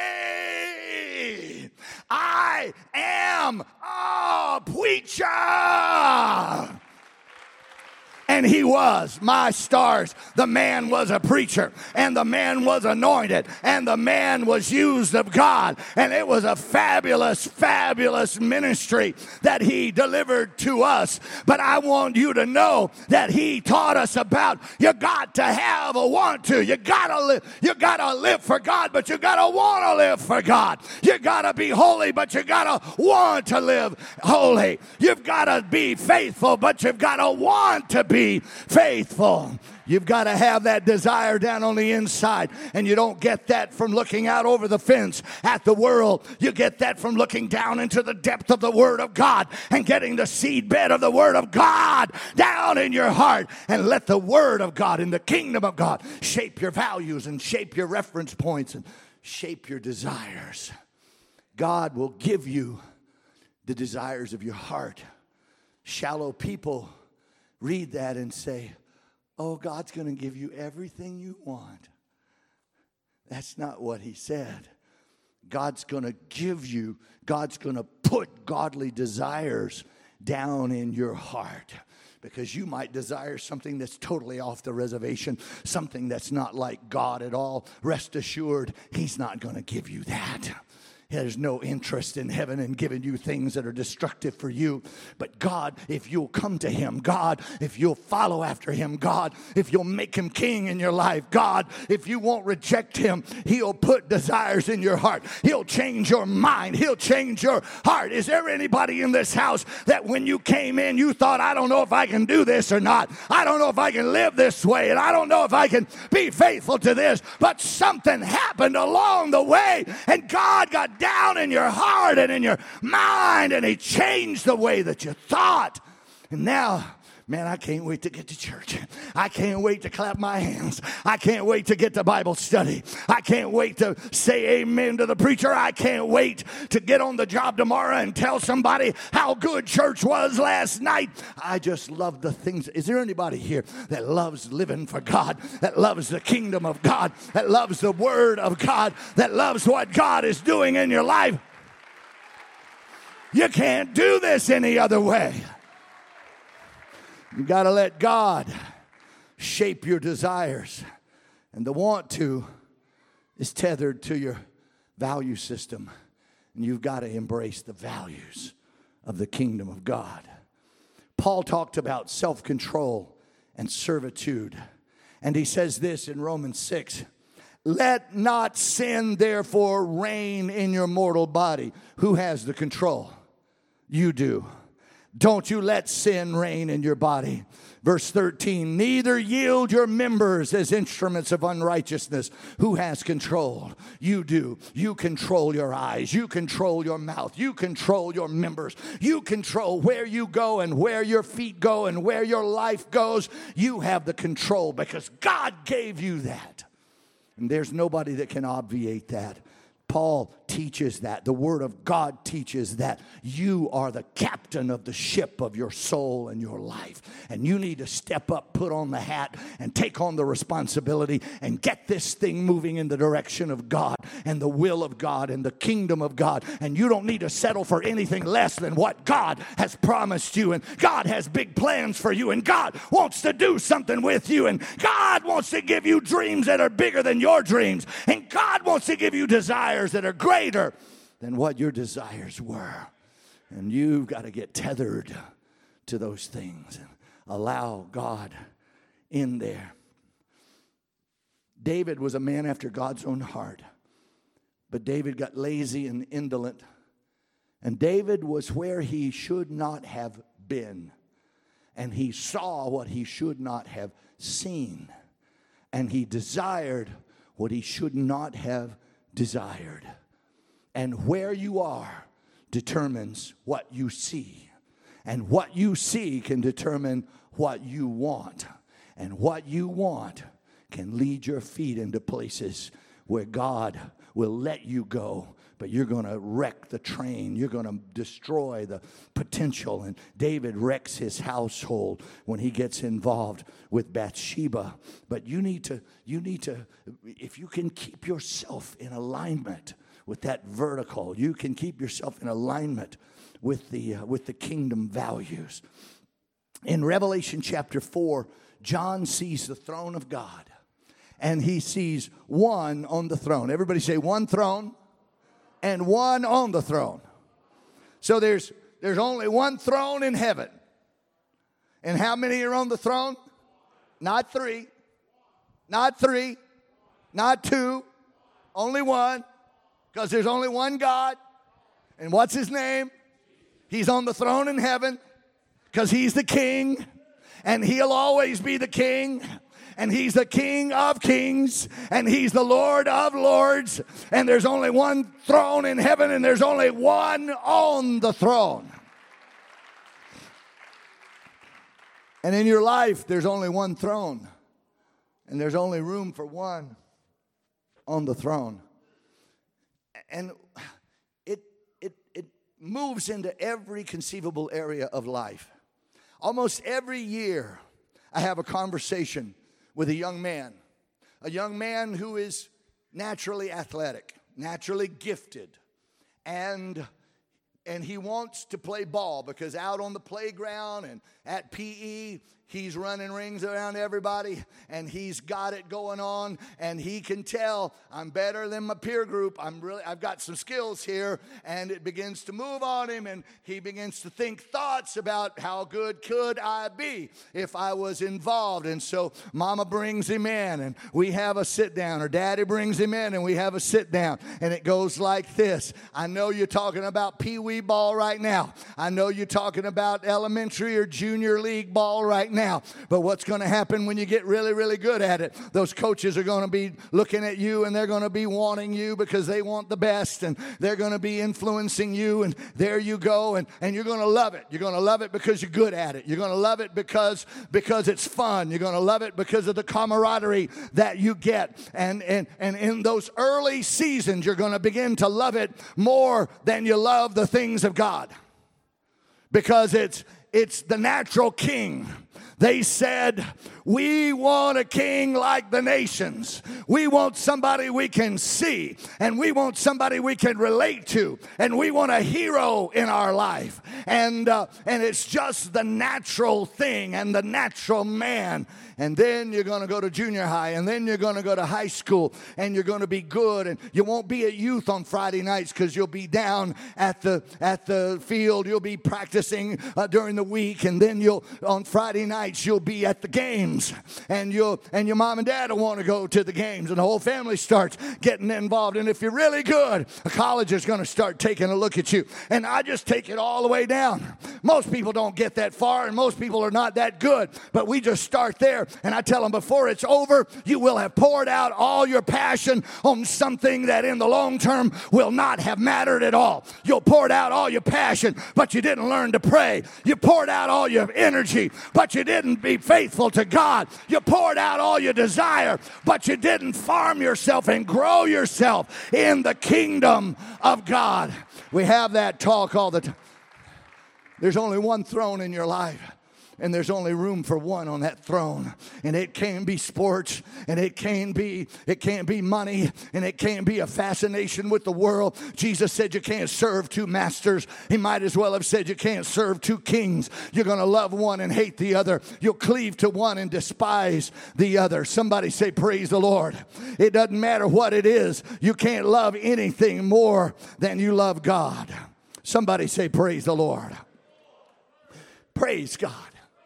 S1: me? I am a preacher. And he was, my stars, the man was a preacher, and the man was anointed, and the man was used of God, and it was a fabulous, fabulous ministry that he delivered to us. But I want you to know that he taught us about you got to have a want to. You gotta live, you gotta live for God, but you gotta want to live for God. You gotta be holy, but you gotta want to live holy. You've gotta be faithful, but you've gotta want to be Be faithful. You've got to have that desire down on the inside, and you don't get that from looking out over the fence at the world. You get that from looking down into the depth of the Word of God and getting the seedbed of the Word of God down in your heart, and let the Word of God in the kingdom of God shape your values and shape your reference points and shape your desires. God will give you the desires of your heart. Shallow people read that and say, oh, God's going to give you everything you want. That's not what he said. God's going to give you, God's going to put godly desires down in your heart. Because you might desire something that's totally off the reservation, something that's not like God at all. Rest assured, he's not going to give you that. There's no interest in heaven in giving you things that are destructive for you. But God, if you'll come to him, God, if you'll follow after him, God, if you'll make him king in your life, God, if you won't reject him, he'll put desires in your heart. He'll change your mind. He'll change your heart. Is there anybody in this house that when you came in, you thought, I don't know if I can do this or not. I don't know if I can live this way. And I don't know if I can be faithful to this. But something happened along the way. And God got down in your heart and in your mind, and he changed the way that you thought. And now, man, I can't wait to get to church. I can't wait to clap my hands. I can't wait to get to Bible study. I can't wait to say amen to the preacher. I can't wait to get on the job tomorrow and tell somebody how good church was last night. I just love the things. Is there anybody here that loves living for God, that loves the kingdom of God, that loves the word of God, that loves what God is doing in your life? You can't do this any other way. You got to let God shape your desires. And the want to is tethered to your value system. And you've got to embrace the values of the kingdom of God. Paul talked about self-control and servitude. And he says this in Romans six. Let not sin therefore reign in your mortal body. Who has the control? You do. Don't you let sin reign in your body. Verse thirteen, neither yield your members as instruments of unrighteousness. Who has control? You do. You control your eyes. You control your mouth. You control your members. You control where you go and where your feet go and where your life goes. You have the control because God gave you that. And there's nobody that can obviate that. Paul teaches that. The Word of God teaches that you are the captain of the ship of your soul and your life. And you need to step up, put on the hat, and take on the responsibility and get this thing moving in the direction of God and the will of God and the kingdom of God. And you don't need to settle for anything less than what God has promised you. And God has big plans for you. And God wants to do something with you. And God wants to give you dreams that are bigger than your dreams. And God wants to give you desires that are greater than what your desires were. And you've got to get tethered to those things and allow God in there. David was a man after God's own heart. But David got lazy and indolent. And David was where he should not have been. And he saw what he should not have seen. And he desired what he should not have desired. And where you are determines what you see. And what you see can determine what you want. And what you want can lead your feet into places where God will let you go. But you're going to wreck the train. You're going to destroy the potential. And David wrecks his household when he gets involved with Bathsheba. But you need to, you need to, if you can keep yourself in alignment with that vertical, you can keep yourself in alignment with the uh, with the kingdom values. In Revelation chapter four, John sees the throne of God. And he sees one on the throne. Everybody say one throne. And one on the throne. So there's there's only one throne in heaven. And how many are on the throne? Not three. Not three. Not two. Only one. Because there's only one God. And what's his name? He's on the throne in heaven. Because he's the king. And he'll always be the king. And he's the King of kings, and he's the Lord of lords, and there's only one throne in heaven, and there's only one on the throne. And in your life, there's only one throne, and there's only room for one on the throne. And it, it, it moves into every conceivable area of life. Almost every year, I have a conversation with a young man, a young man who is naturally athletic, naturally gifted, and and he wants to play ball because out on the playground and at P E, He's running rings around everybody, and he's got it going on, and he can tell I'm better than my peer group. I'm really, I've got some skills here, and it begins to move on him, and he begins to think thoughts about how good could I be if I was involved. And so Mama brings him in, and we have a sit down, or Daddy brings him in, and we have a sit down, and it goes like this. I know you're talking about pee-wee ball right now. I know you're talking about elementary or junior league ball right now. Now, but what's going to happen when you get really, really good at it? Those coaches are going to be looking at you, and they're going to be wanting you because they want the best, and they're going to be influencing you, and there you go, and, and you're going to love it. You're going to love it because you're good at it. You're going to love it because, because it's fun. You're going to love it because of the camaraderie that you get. And, and, and in those early seasons, you're going to begin to love it more than you love the things of God, because it's it's the natural king. They said, we want a king like the nations. We want somebody we can see, and we want somebody we can relate to, and we want a hero in our life. And, uh, and it's just the natural thing and the natural man. And then you're going to go to junior high, and then you're going to go to high school, and you're going to be good, and you won't be at youth on Friday nights because you'll be down at the at the field. You'll be practicing uh, during the week, and then you'll on Friday nights you'll be at the games, and you'll and your mom and dad will want to go to the games, and the whole family starts getting involved. And if you're really good, a college is going to start taking a look at you. And I just take it all the way down. Most people don't get that far, and most people are not that good, but we just start there. And I tell them, before it's over, you will have poured out all your passion on something that in the long term will not have mattered at all. You'll poured out all your passion, but you didn't learn to pray. You poured out all your energy, but you didn't be faithful to God. You poured out all your desire, but you didn't farm yourself and grow yourself in the kingdom of God. We have that talk all the time. There's only one throne in your life, and there's only room for one on that throne. And it can't be sports, and it can't be it can't be money, and it can't be a fascination with the world. Jesus said you can't serve two masters. He might as well have said you can't serve two kings. You're going to love one and hate the other. You'll cleave to one and despise the other. Somebody say, praise the Lord. It doesn't matter what it is. You can't love anything more than you love God. Somebody say, praise the Lord. Praise God.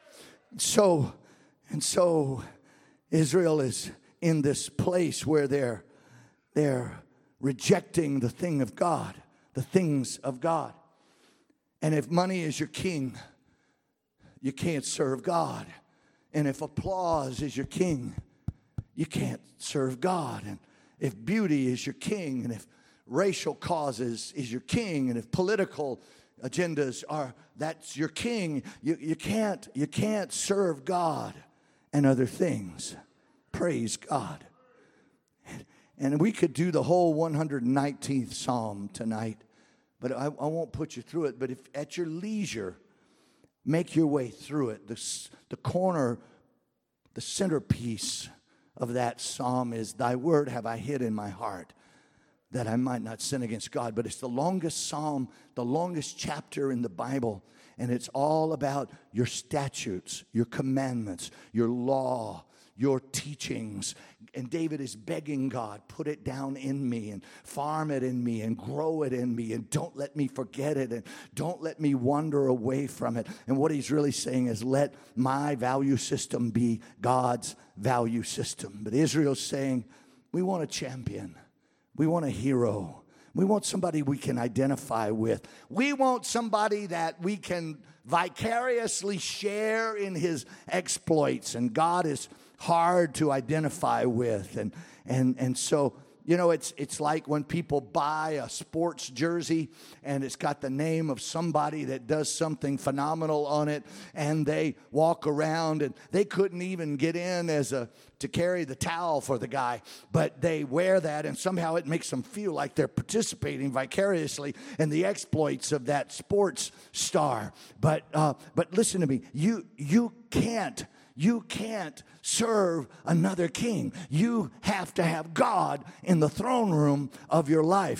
S1: So, and so Israel is in this place where they're, they're rejecting the thing of God, the things of God. And if money is your king, you can't serve God. And if applause is your king, you can't serve God. And if beauty is your king, and if racial causes is your king, and if political agendas are, that's your king, you, you can't you can't serve God and other things. Praise God. And we could do the whole one hundred nineteenth Psalm tonight, but I, I won't put you through it. But if at your leisure, make your way through it. The, the corner, the centerpiece of that psalm is, thy word have I hid in my heart, that I might not sin against God. But it's the longest psalm, the longest chapter in the Bible, and it's all about your statutes, your commandments, your law, your teachings. And David is begging God, put it down in me, and farm it in me, and grow it in me, and don't let me forget it, and don't let me wander away from it. And what he's really saying is, let my value system be God's value system. But Israel's saying, we want a champion. We want a hero. We want somebody we can identify with. We want somebody that we can vicariously share in his exploits. And God is hard to identify with. And and and so, you know, it's it's like when people buy a sports jersey and it's got the name of somebody that does something phenomenal on it, and they walk around and they couldn't even get in as a to carry the towel for the guy, but they wear that, and somehow it makes them feel like they're participating vicariously in the exploits of that sports star. But uh, but listen to me, you you can't. You can't serve another king. You have to have God in the throne room of your life.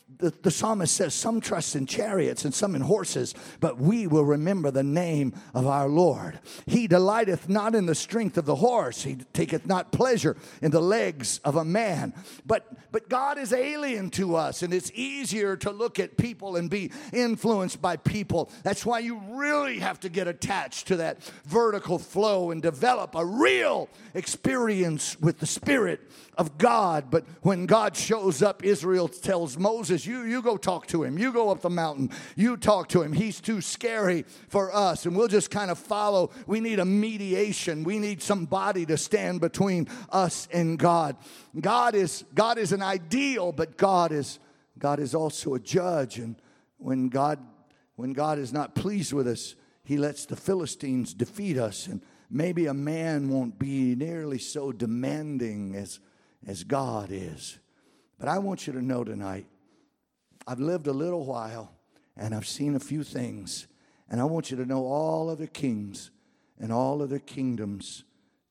S1: The, the psalmist says, some trust in chariots and some in horses, but we will remember the name of our Lord. He delighteth not in the strength of the horse. He taketh not pleasure in the legs of a man. But, but God is alien to us, and it's easier to look at people and be influenced by people. That's why you really have to get attached to that vertical flow and develop a real experience with the Spirit of God. But when God shows up, Israel tells Moses, you, you go talk to him. You go up the mountain. You talk to him. He's too scary for us. And we'll just kind of follow. We need a mediation. We need somebody to stand between us and God. God is, God is an ideal, but God is, God is also a judge. And when God, when God is not pleased with us, he lets the Philistines defeat us. And maybe a man won't be nearly so demanding as as God is. But I want you to know tonight, I've lived a little while, and I've seen a few things, and I want you to know all other kings and all other kingdoms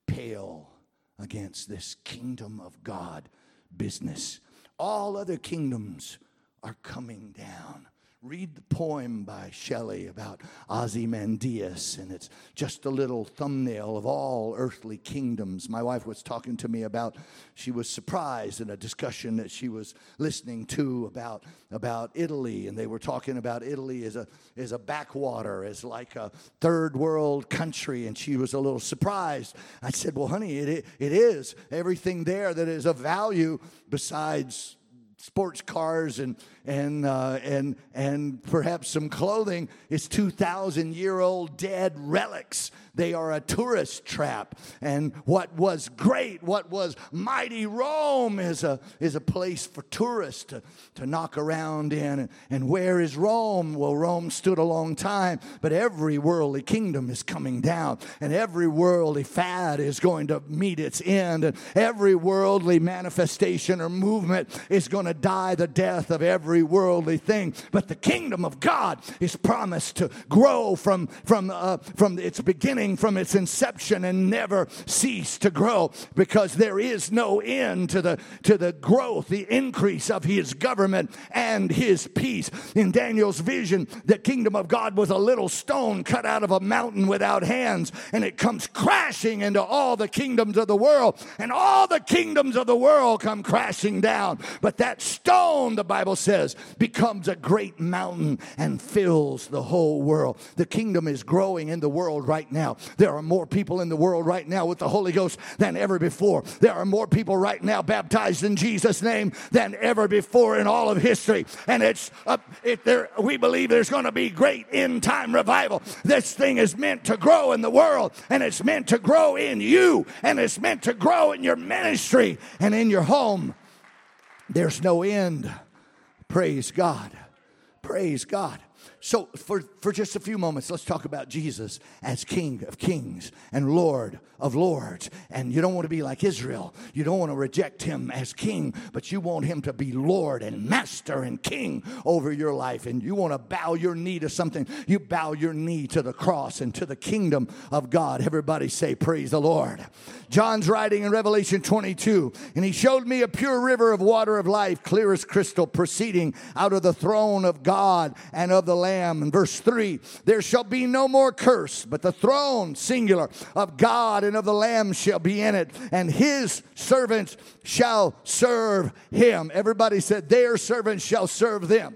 S1: pale against this kingdom of God business. All other kingdoms are coming down. Read the poem by Shelley about Ozymandias, and it's just a little thumbnail of all earthly kingdoms. My wife was talking to me about, she was surprised in a discussion that she was listening to about, about Italy, and they were talking about Italy as a, as a backwater, as like a third world country, and she was a little surprised. I said, well, honey, it, it is. Everything there that is of value besides sports cars and and uh, and and perhaps some clothing is two thousand year old dead relics. They are a tourist trap. And what was great, what was mighty Rome is a is a place for tourists to, to knock around in. And, and where is Rome? Well, Rome stood a long time, but every worldly kingdom is coming down, and every worldly fad is going to meet its end, and every worldly manifestation or movement is going to die the death of every worldly thing. But the kingdom of God is promised to grow from from uh, from its beginning, from its inception, and never cease to grow, because there is no end to the to the growth, the increase of his government and his peace. In Daniel's vision, the kingdom of God was a little stone cut out of a mountain without hands, and it comes crashing into all the kingdoms of the world, and all the kingdoms of the world come crashing down. But that stone, the Bible says, becomes a great mountain and fills the whole world. The kingdom is growing in the world right now. There are more people in the world right now with the Holy Ghost than ever before. There are more people right now baptized in Jesus' name than ever before in all of history. And it's uh, if there, we believe there's going to be great end time revival. This thing is meant to grow in the world, and it's meant to grow in you, and it's meant to grow in your ministry and in your home. There's no end. Praise God. Praise God. So for, for just a few moments, let's talk about Jesus as King of Kings and Lord of Lords. And you don't want to be like Israel. You don't want to reject him as king, but you want him to be Lord and Master and King over your life. And you want to bow your knee to something. You bow your knee to the cross and to the kingdom of God. Everybody say, praise the Lord. John's writing in Revelation twenty-two, and he showed me a pure river of water of life, clear as crystal, proceeding out of the throne of God and of the Lamb. In verse three, there shall be no more curse, but the throne, singular, of God and of the Lamb shall be in it, and his servants shall serve him. Everybody said, their servants shall serve them.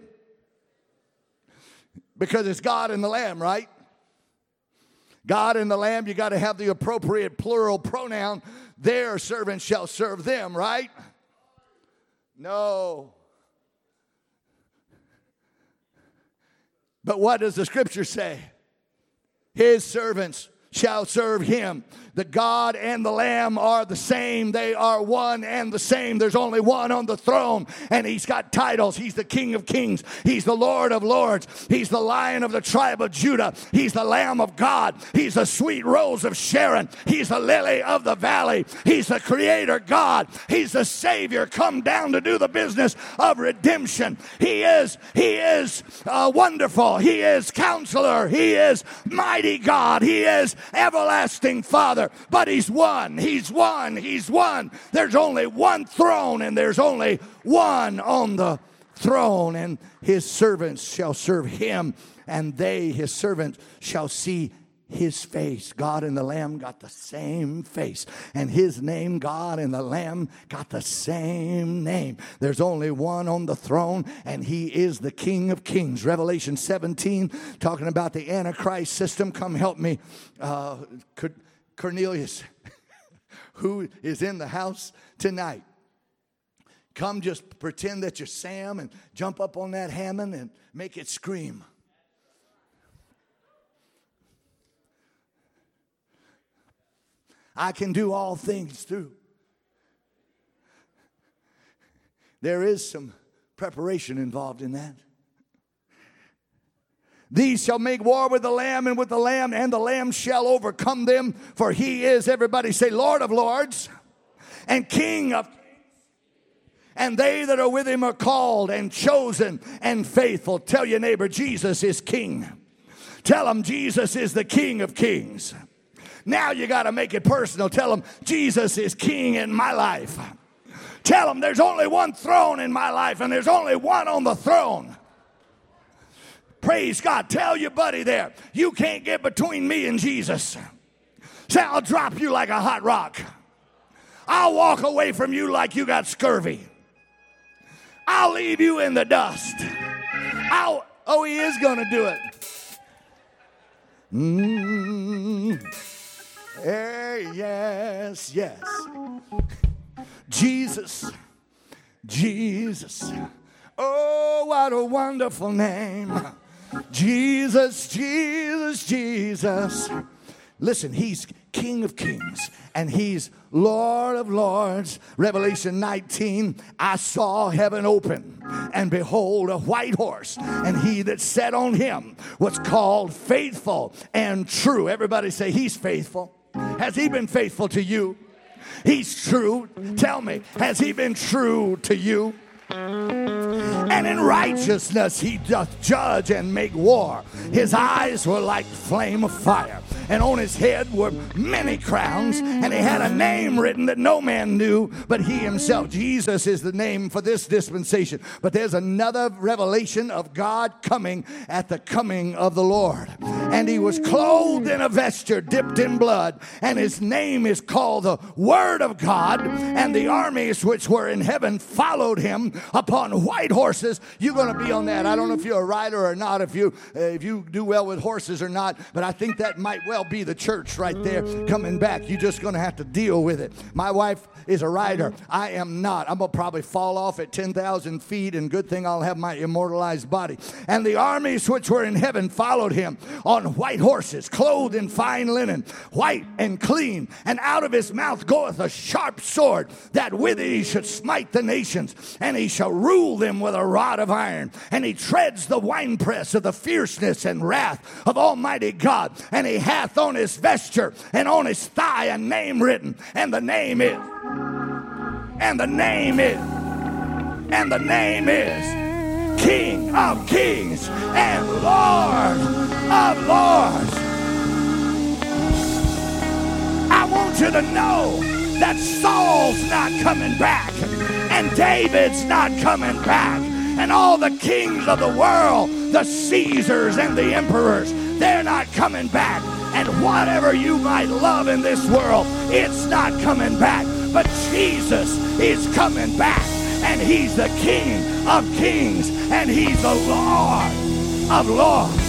S1: Because it's God and the Lamb, right? God and the Lamb, you got to have the appropriate plural pronoun. Their servants shall serve them, right? No. But what does the scripture say? His servants shall serve him. The God and the Lamb are the same. They are one and the same. There's only one on the throne, and he's got titles. He's the King of Kings. He's the Lord of Lords. He's the Lion of the tribe of Judah. He's the Lamb of God. He's the sweet rose of Sharon. He's the lily of the valley. He's the Creator God. He's the Savior come down to do the business of redemption. He is, he is uh, wonderful. He is Counselor. He is mighty God. He is everlasting Father. But he's one. He's one. He's one. There's only one throne, and there's only one on the throne, and his servants shall serve him, and they, his servants, shall see his face. God and the Lamb got the same face, and his name, God and the Lamb, got the same name. There's only one on the throne, and he is the King of Kings. Revelation seventeen, talking about the Antichrist system. Come help me, uh, Cornelius, who is in the house tonight. Come just pretend that you're Sam and jump up on that Hammond and make it scream. I can do all things through. There is some preparation involved in that. These shall make war with the Lamb, and with the Lamb, and the Lamb shall overcome them. For he is, everybody say, Lord of lords and King of kings. And they that are with him are called and chosen and faithful. Tell your neighbor, Jesus is King. Tell him Jesus is the King of kings. Now you got to make it personal. Tell them, Jesus is King in my life. Tell them there's only one throne in my life, and there's only one on the throne. Praise God. Tell your buddy there, you can't get between me and Jesus. Say, I'll drop you like a hot rock. I'll walk away from you like you got scurvy. I'll leave you in the dust. I'll, oh, he is going to do it. Mm. Hey, yes, yes. Jesus, Jesus. Oh, what a wonderful name. Jesus, Jesus, Jesus. Listen, he's King of kings, and he's Lord of lords. Revelation nineteen, I saw heaven open, and behold, a white horse, and he that sat on him was called Faithful and True. Everybody say, he's faithful. Has he been faithful to you? He's true. Tell me, has he been true to you? And in righteousness he doth judge and make war. His eyes were like flame of fire, and on his head were many crowns, and he had a name written that no man knew but he himself. Jesus is the name for this dispensation. But there's another revelation of God coming at the coming of the Lord. And he was clothed in a vesture dipped in blood, and his name is called the Word of God. And the armies which were in heaven followed him upon white horses. You're going to be on that. I don't know if you're a rider or not, if you uh, if you do well with horses or not, but I think that might well be the church right there coming back. You're just going to have to deal with it. My wife is a rider. I am not. I'm going to probably fall off at ten thousand feet, and good thing I'll have my immortalized body. And the armies which were in heaven followed him on white horses, clothed in fine linen, white and clean. And out of his mouth goeth a sharp sword, that with it he should smite the nations, and he shall rule them with a rod of iron. And he treads the winepress of the fierceness and wrath of Almighty God. And he hath on his vesture and on his thigh a name written, and the name is And the name is, and the name is King of Kings and Lord of Lords. I want you to know that Saul's not coming back, and David's not coming back, and all the kings of the world, the Caesars and the emperors, they're not coming back. And whatever you might love in this world, it's not coming back. But Jesus is coming back, and he's the King of kings, and he's the Lord of lords.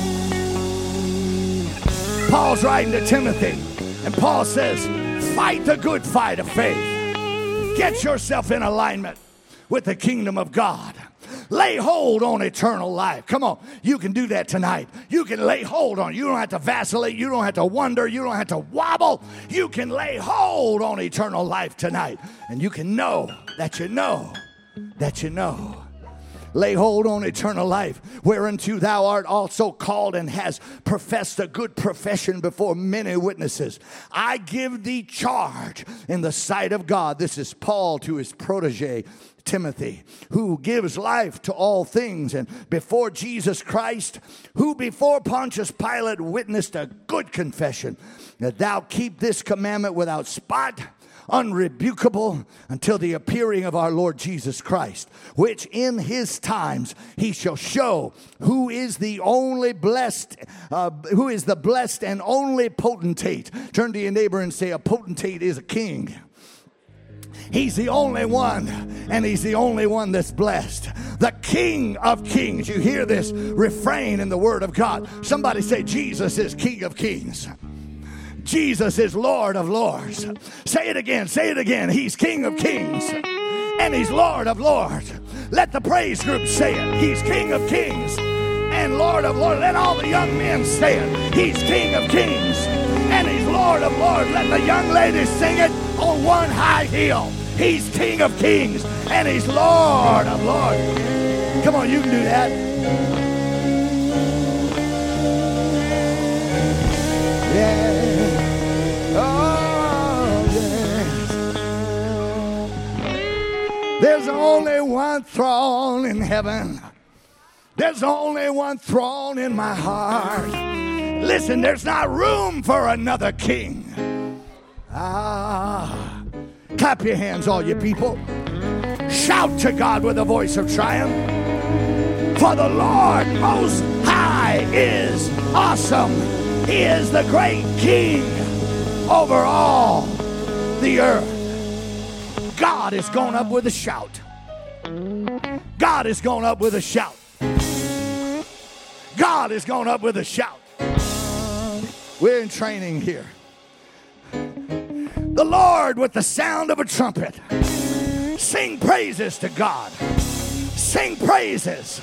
S1: Paul's writing to Timothy, and Paul says, fight the good fight of faith. Get yourself in alignment with the kingdom of God. Lay hold on eternal life. Come on, you can do that tonight. You can lay hold on it. You don't have to vacillate. You don't have to wonder. You don't have to wobble. You can lay hold on eternal life tonight. And you can know that you know that you know. Lay hold on eternal life, whereunto thou art also called, and hast professed a good profession before many witnesses. I give thee charge in the sight of God. This is Paul to his protege, Timothy, who gives life to all things, and before Jesus Christ, who before Pontius Pilate witnessed a good confession, that thou keep this commandment without spot unrebukable until the appearing of our Lord Jesus Christ, which in his times he shall show who is the only blessed, uh, who is the blessed and only potentate. Turn to your neighbor and say, a potentate is a king. He's the only one, and he's the only one that's blessed. The King of Kings. You hear this refrain in the Word of God. Somebody say, Jesus is King of Kings. Jesus is Lord of Lords. Say it again, say it again. He's King of Kings, and he's Lord of Lords. Let the praise group say it. He's King of Kings and Lord of Lords. Let all the young men say it. He's King of Kings and he's Lord of Lords. Let the young ladies sing it on one high heel. He's King of Kings and he's Lord of Lords. Come on, you can do that. Yeah. Oh, yes. There's only one throne in heaven. There's only one throne in my heart. Listen, there's not room for another king. Ah. Clap your hands, all you people. Shout to God with a voice of triumph. For the Lord Most High is awesome. He is the great King over all the earth. God is going up with a shout. God is going up with a shout. God is going up with a shout. We're in training here. The Lord with the sound of a trumpet. Sing praises to God. Sing praises.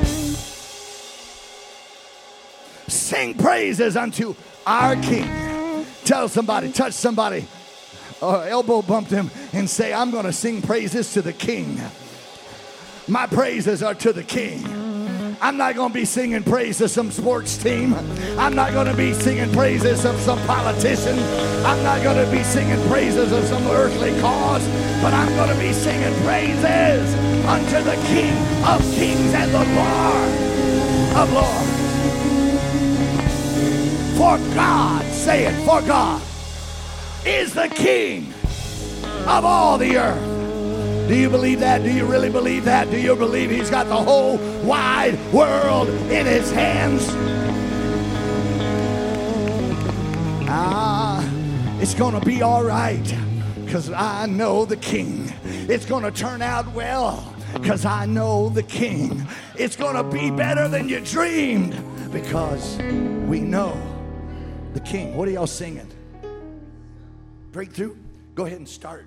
S1: Sing praises unto our King. Tell somebody, touch somebody, or elbow bump them and say, I'm going to sing praises to the King. My praises are to the King. I'm not going to be singing praise to some sports team. I'm not going to be singing praises of some politician. I'm not going to be singing praises of some earthly cause. But I'm going to be singing praises unto the King of Kings and the Lord of Lords. For God, say it, for God is the King of all the earth. Do you believe that? Do you really believe that? Do you believe he's got the whole wide world in his hands? Ah, it's going to be all right because I know the King. It's going to turn out well because I know the King. It's going to be better than you dreamed because we know the King. What are y'all singing? Breakthrough? Go ahead and start.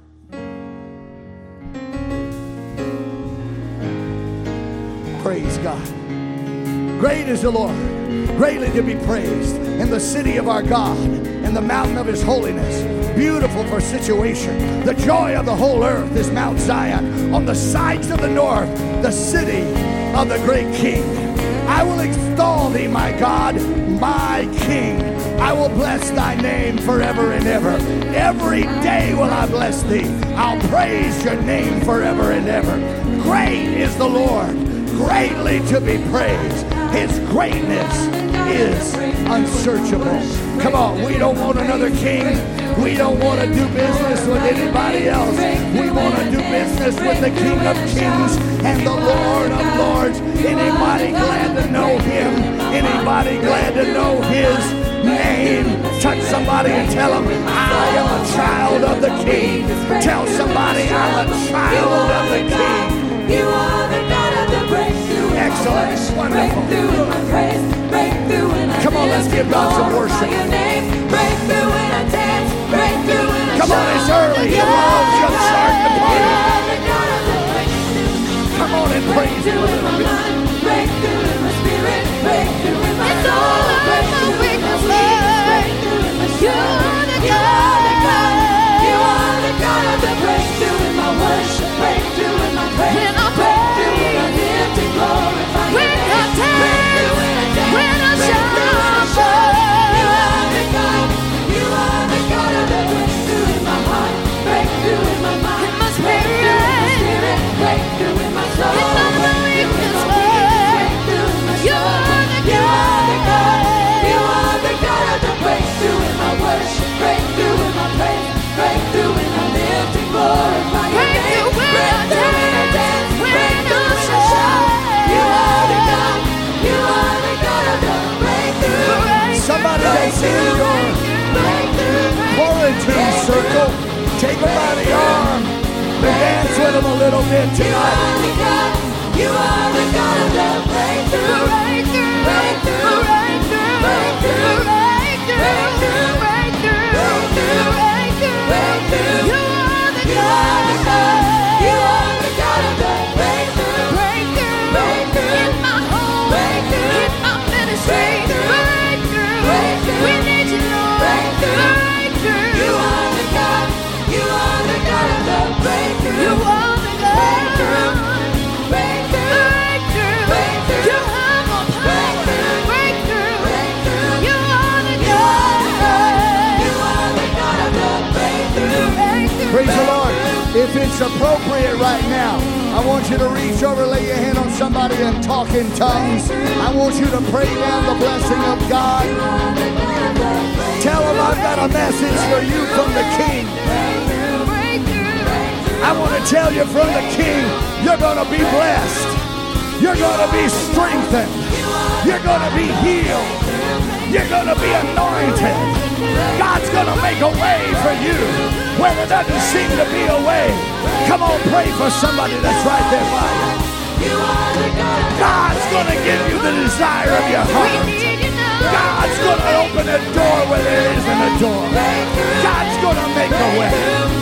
S1: Praise God. Great is the Lord, greatly to be praised in the city of our God, in the mountain of his holiness, beautiful for situation. The joy of the whole earth is Mount Zion, on the sides of the north, the city of the great King. I will extol thee, my God, my King. I will bless thy name forever and ever. Every day will I bless thee. I'll praise your name forever and ever. Great is the Lord, greatly to be praised. His greatness is unsearchable. Come on, we don't want another king. We don't want to do business with anybody else. We want to do business with the King of Kings and the Lord of Lords. Anybody glad to know him? Anybody glad to know his name? Touch somebody and tell them, I am a child of the King. Tell somebody, I'm a child of the King.
S2: You are the God of the breakthrough.
S1: Excellent. Wonderful.
S2: Breakthrough in my praise. Breakthrough in my
S1: Come on, let's give God some worship.
S2: Your name. Breakthrough in a dance. Breakthrough in a
S1: Come on, it's early. The world's just starting to party.
S2: You are the God of the breakthrough.
S1: Come on and praise him a
S2: Breakthrough in
S1: little
S2: my
S1: bit.
S2: mind. Breakthrough in my spirit. Breakthrough in my
S3: It's
S2: soul.
S3: all of my
S2: Breakthrough in my
S3: weakness,
S2: weakness.
S3: Lord.
S2: Breakthrough in my
S3: You're
S2: strength.
S3: the
S2: You are the God.
S3: God.
S2: You are the God of the breakthrough in my worship. Breakthrough in my praise.
S3: When I
S2: Breakthrough when I
S3: praise,
S2: live to glorify your
S3: when I
S2: name.
S3: dance,
S2: Breakthrough when I dance.
S3: when I
S2: Breakthrough when I
S3: shout,
S2: shout. You are the God. You are the God of the breakthrough in my heart. Breakthrough in my
S1: it
S2: You
S1: tonight.
S2: are the God. You are the God of the breakthrough. Breakthrough. Breakthrough. Breakthrough. Breakthrough. Breakthrough. Breakthrough. Breakthrough. Breakthrough. You are the God. You are the God of the breakthrough. Breakthrough. Breakthrough. In my home. Breakthrough. In my ministry. Breakthrough. Breakthrough. We need you, Lord. Breakthrough. Breakthrough. You are the God. You are the God of the breakthrough. You are the God. Breakthrough. Breakthrough. Breakthrough. You have all power. Breakthrough. Breakthrough. You are the God. You are the God of the breakthrough. Breakthrough.
S1: Praise the Lord. If it's appropriate right now, I want you to reach over, lay your hand on somebody and talk in tongues. I want you to pray down the blessing of God. Tell them I've got a message for you from the King. I want to tell you from the King, you're going to be blessed. You're going to be strengthened. You're going to be healed. You're going to be anointed. God's going to make a way for you where there doesn't seem to be a way. Come on, pray for somebody that's right there by you. God's going to give you the desire of your heart. God's going to open a door where there isn't a door. God's going to make a way.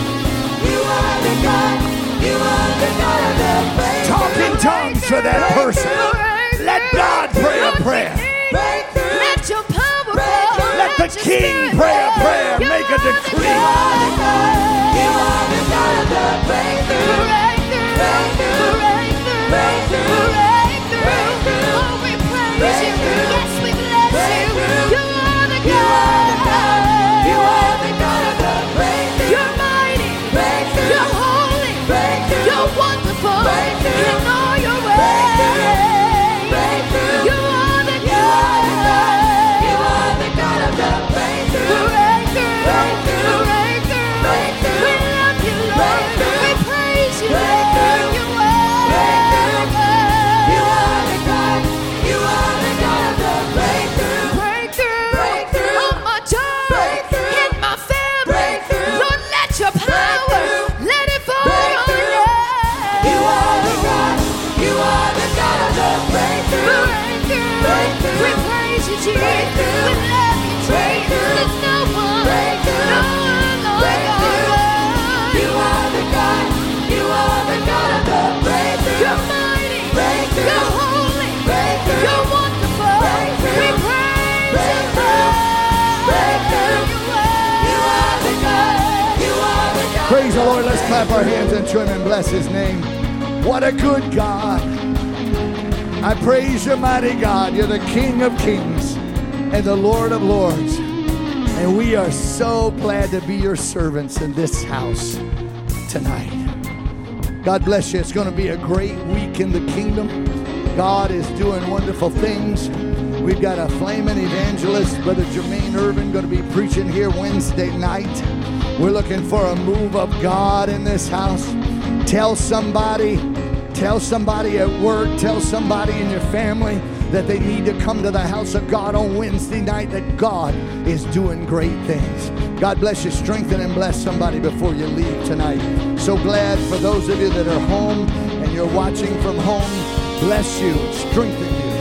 S1: Talk in tongues for that person. Let God pray a prayer.
S2: Let your power flow.
S1: Let the King pray a prayer. Make a decree.
S2: You are the God of the breakthrough. Breakthrough. Breakthrough. Breakthrough. Oh, we praise you. Yes, we bless you. You are the God. You are the God of the breakthrough. You're mighty. You're holy. You're wonderful. In all your ways. You are the God. You are the God of the breakthrough. Breakthrough. Breakthrough. We love you, Lord. We praise you, Lord. You are the God. You are the God. You are the God of the breakthrough. Breakthrough. On my job. In my family. Lord, let your power. Let it fall on me. You are the God. You are the God of the breakthrough. Breakthrough. We praise you, Jesus. We love you, Jesus. There's no one. No one like our God. You are the God. You are the God of the breakthrough. You're mighty. You're holy. You're wonderful. We praise you, Lord. You are the God. You are the God.
S1: Praise the Lord. Let's clap our hands unto him and bless his name. What a good God. I praise you, mighty God. You're the King of kings and the Lord of lords. And we are so glad to be your servants in this house tonight. God bless you. It's going to be a great week in the kingdom. God is doing wonderful things. We've got a flaming evangelist, Brother Jermaine Irvin, going to be preaching here Wednesday night. We're looking for a move of God in this house. Tell somebody, tell somebody at work, tell somebody in your family that they need to come to the house of God on Wednesday night, that God is doing great things. God bless you. Strengthen and bless somebody before you leave tonight. So glad for those of you that are home and you're watching from home. Bless you. Strengthen you.